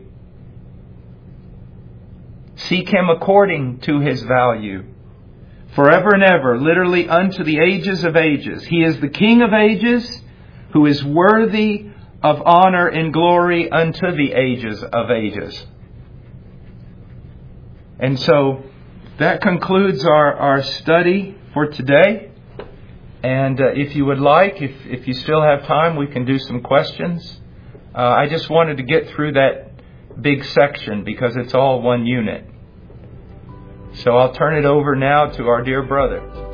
Seek Him according to His value. Forever and ever, literally unto the ages of ages. He is the King of ages, who is worthy of honor and glory unto the ages of ages. And so that concludes our, our study for today. And uh, if you would like, if, if you still have time, we can do some questions. Uh, I just wanted to get through that big section because it's all one unit. So I'll turn it over now to our dear brother.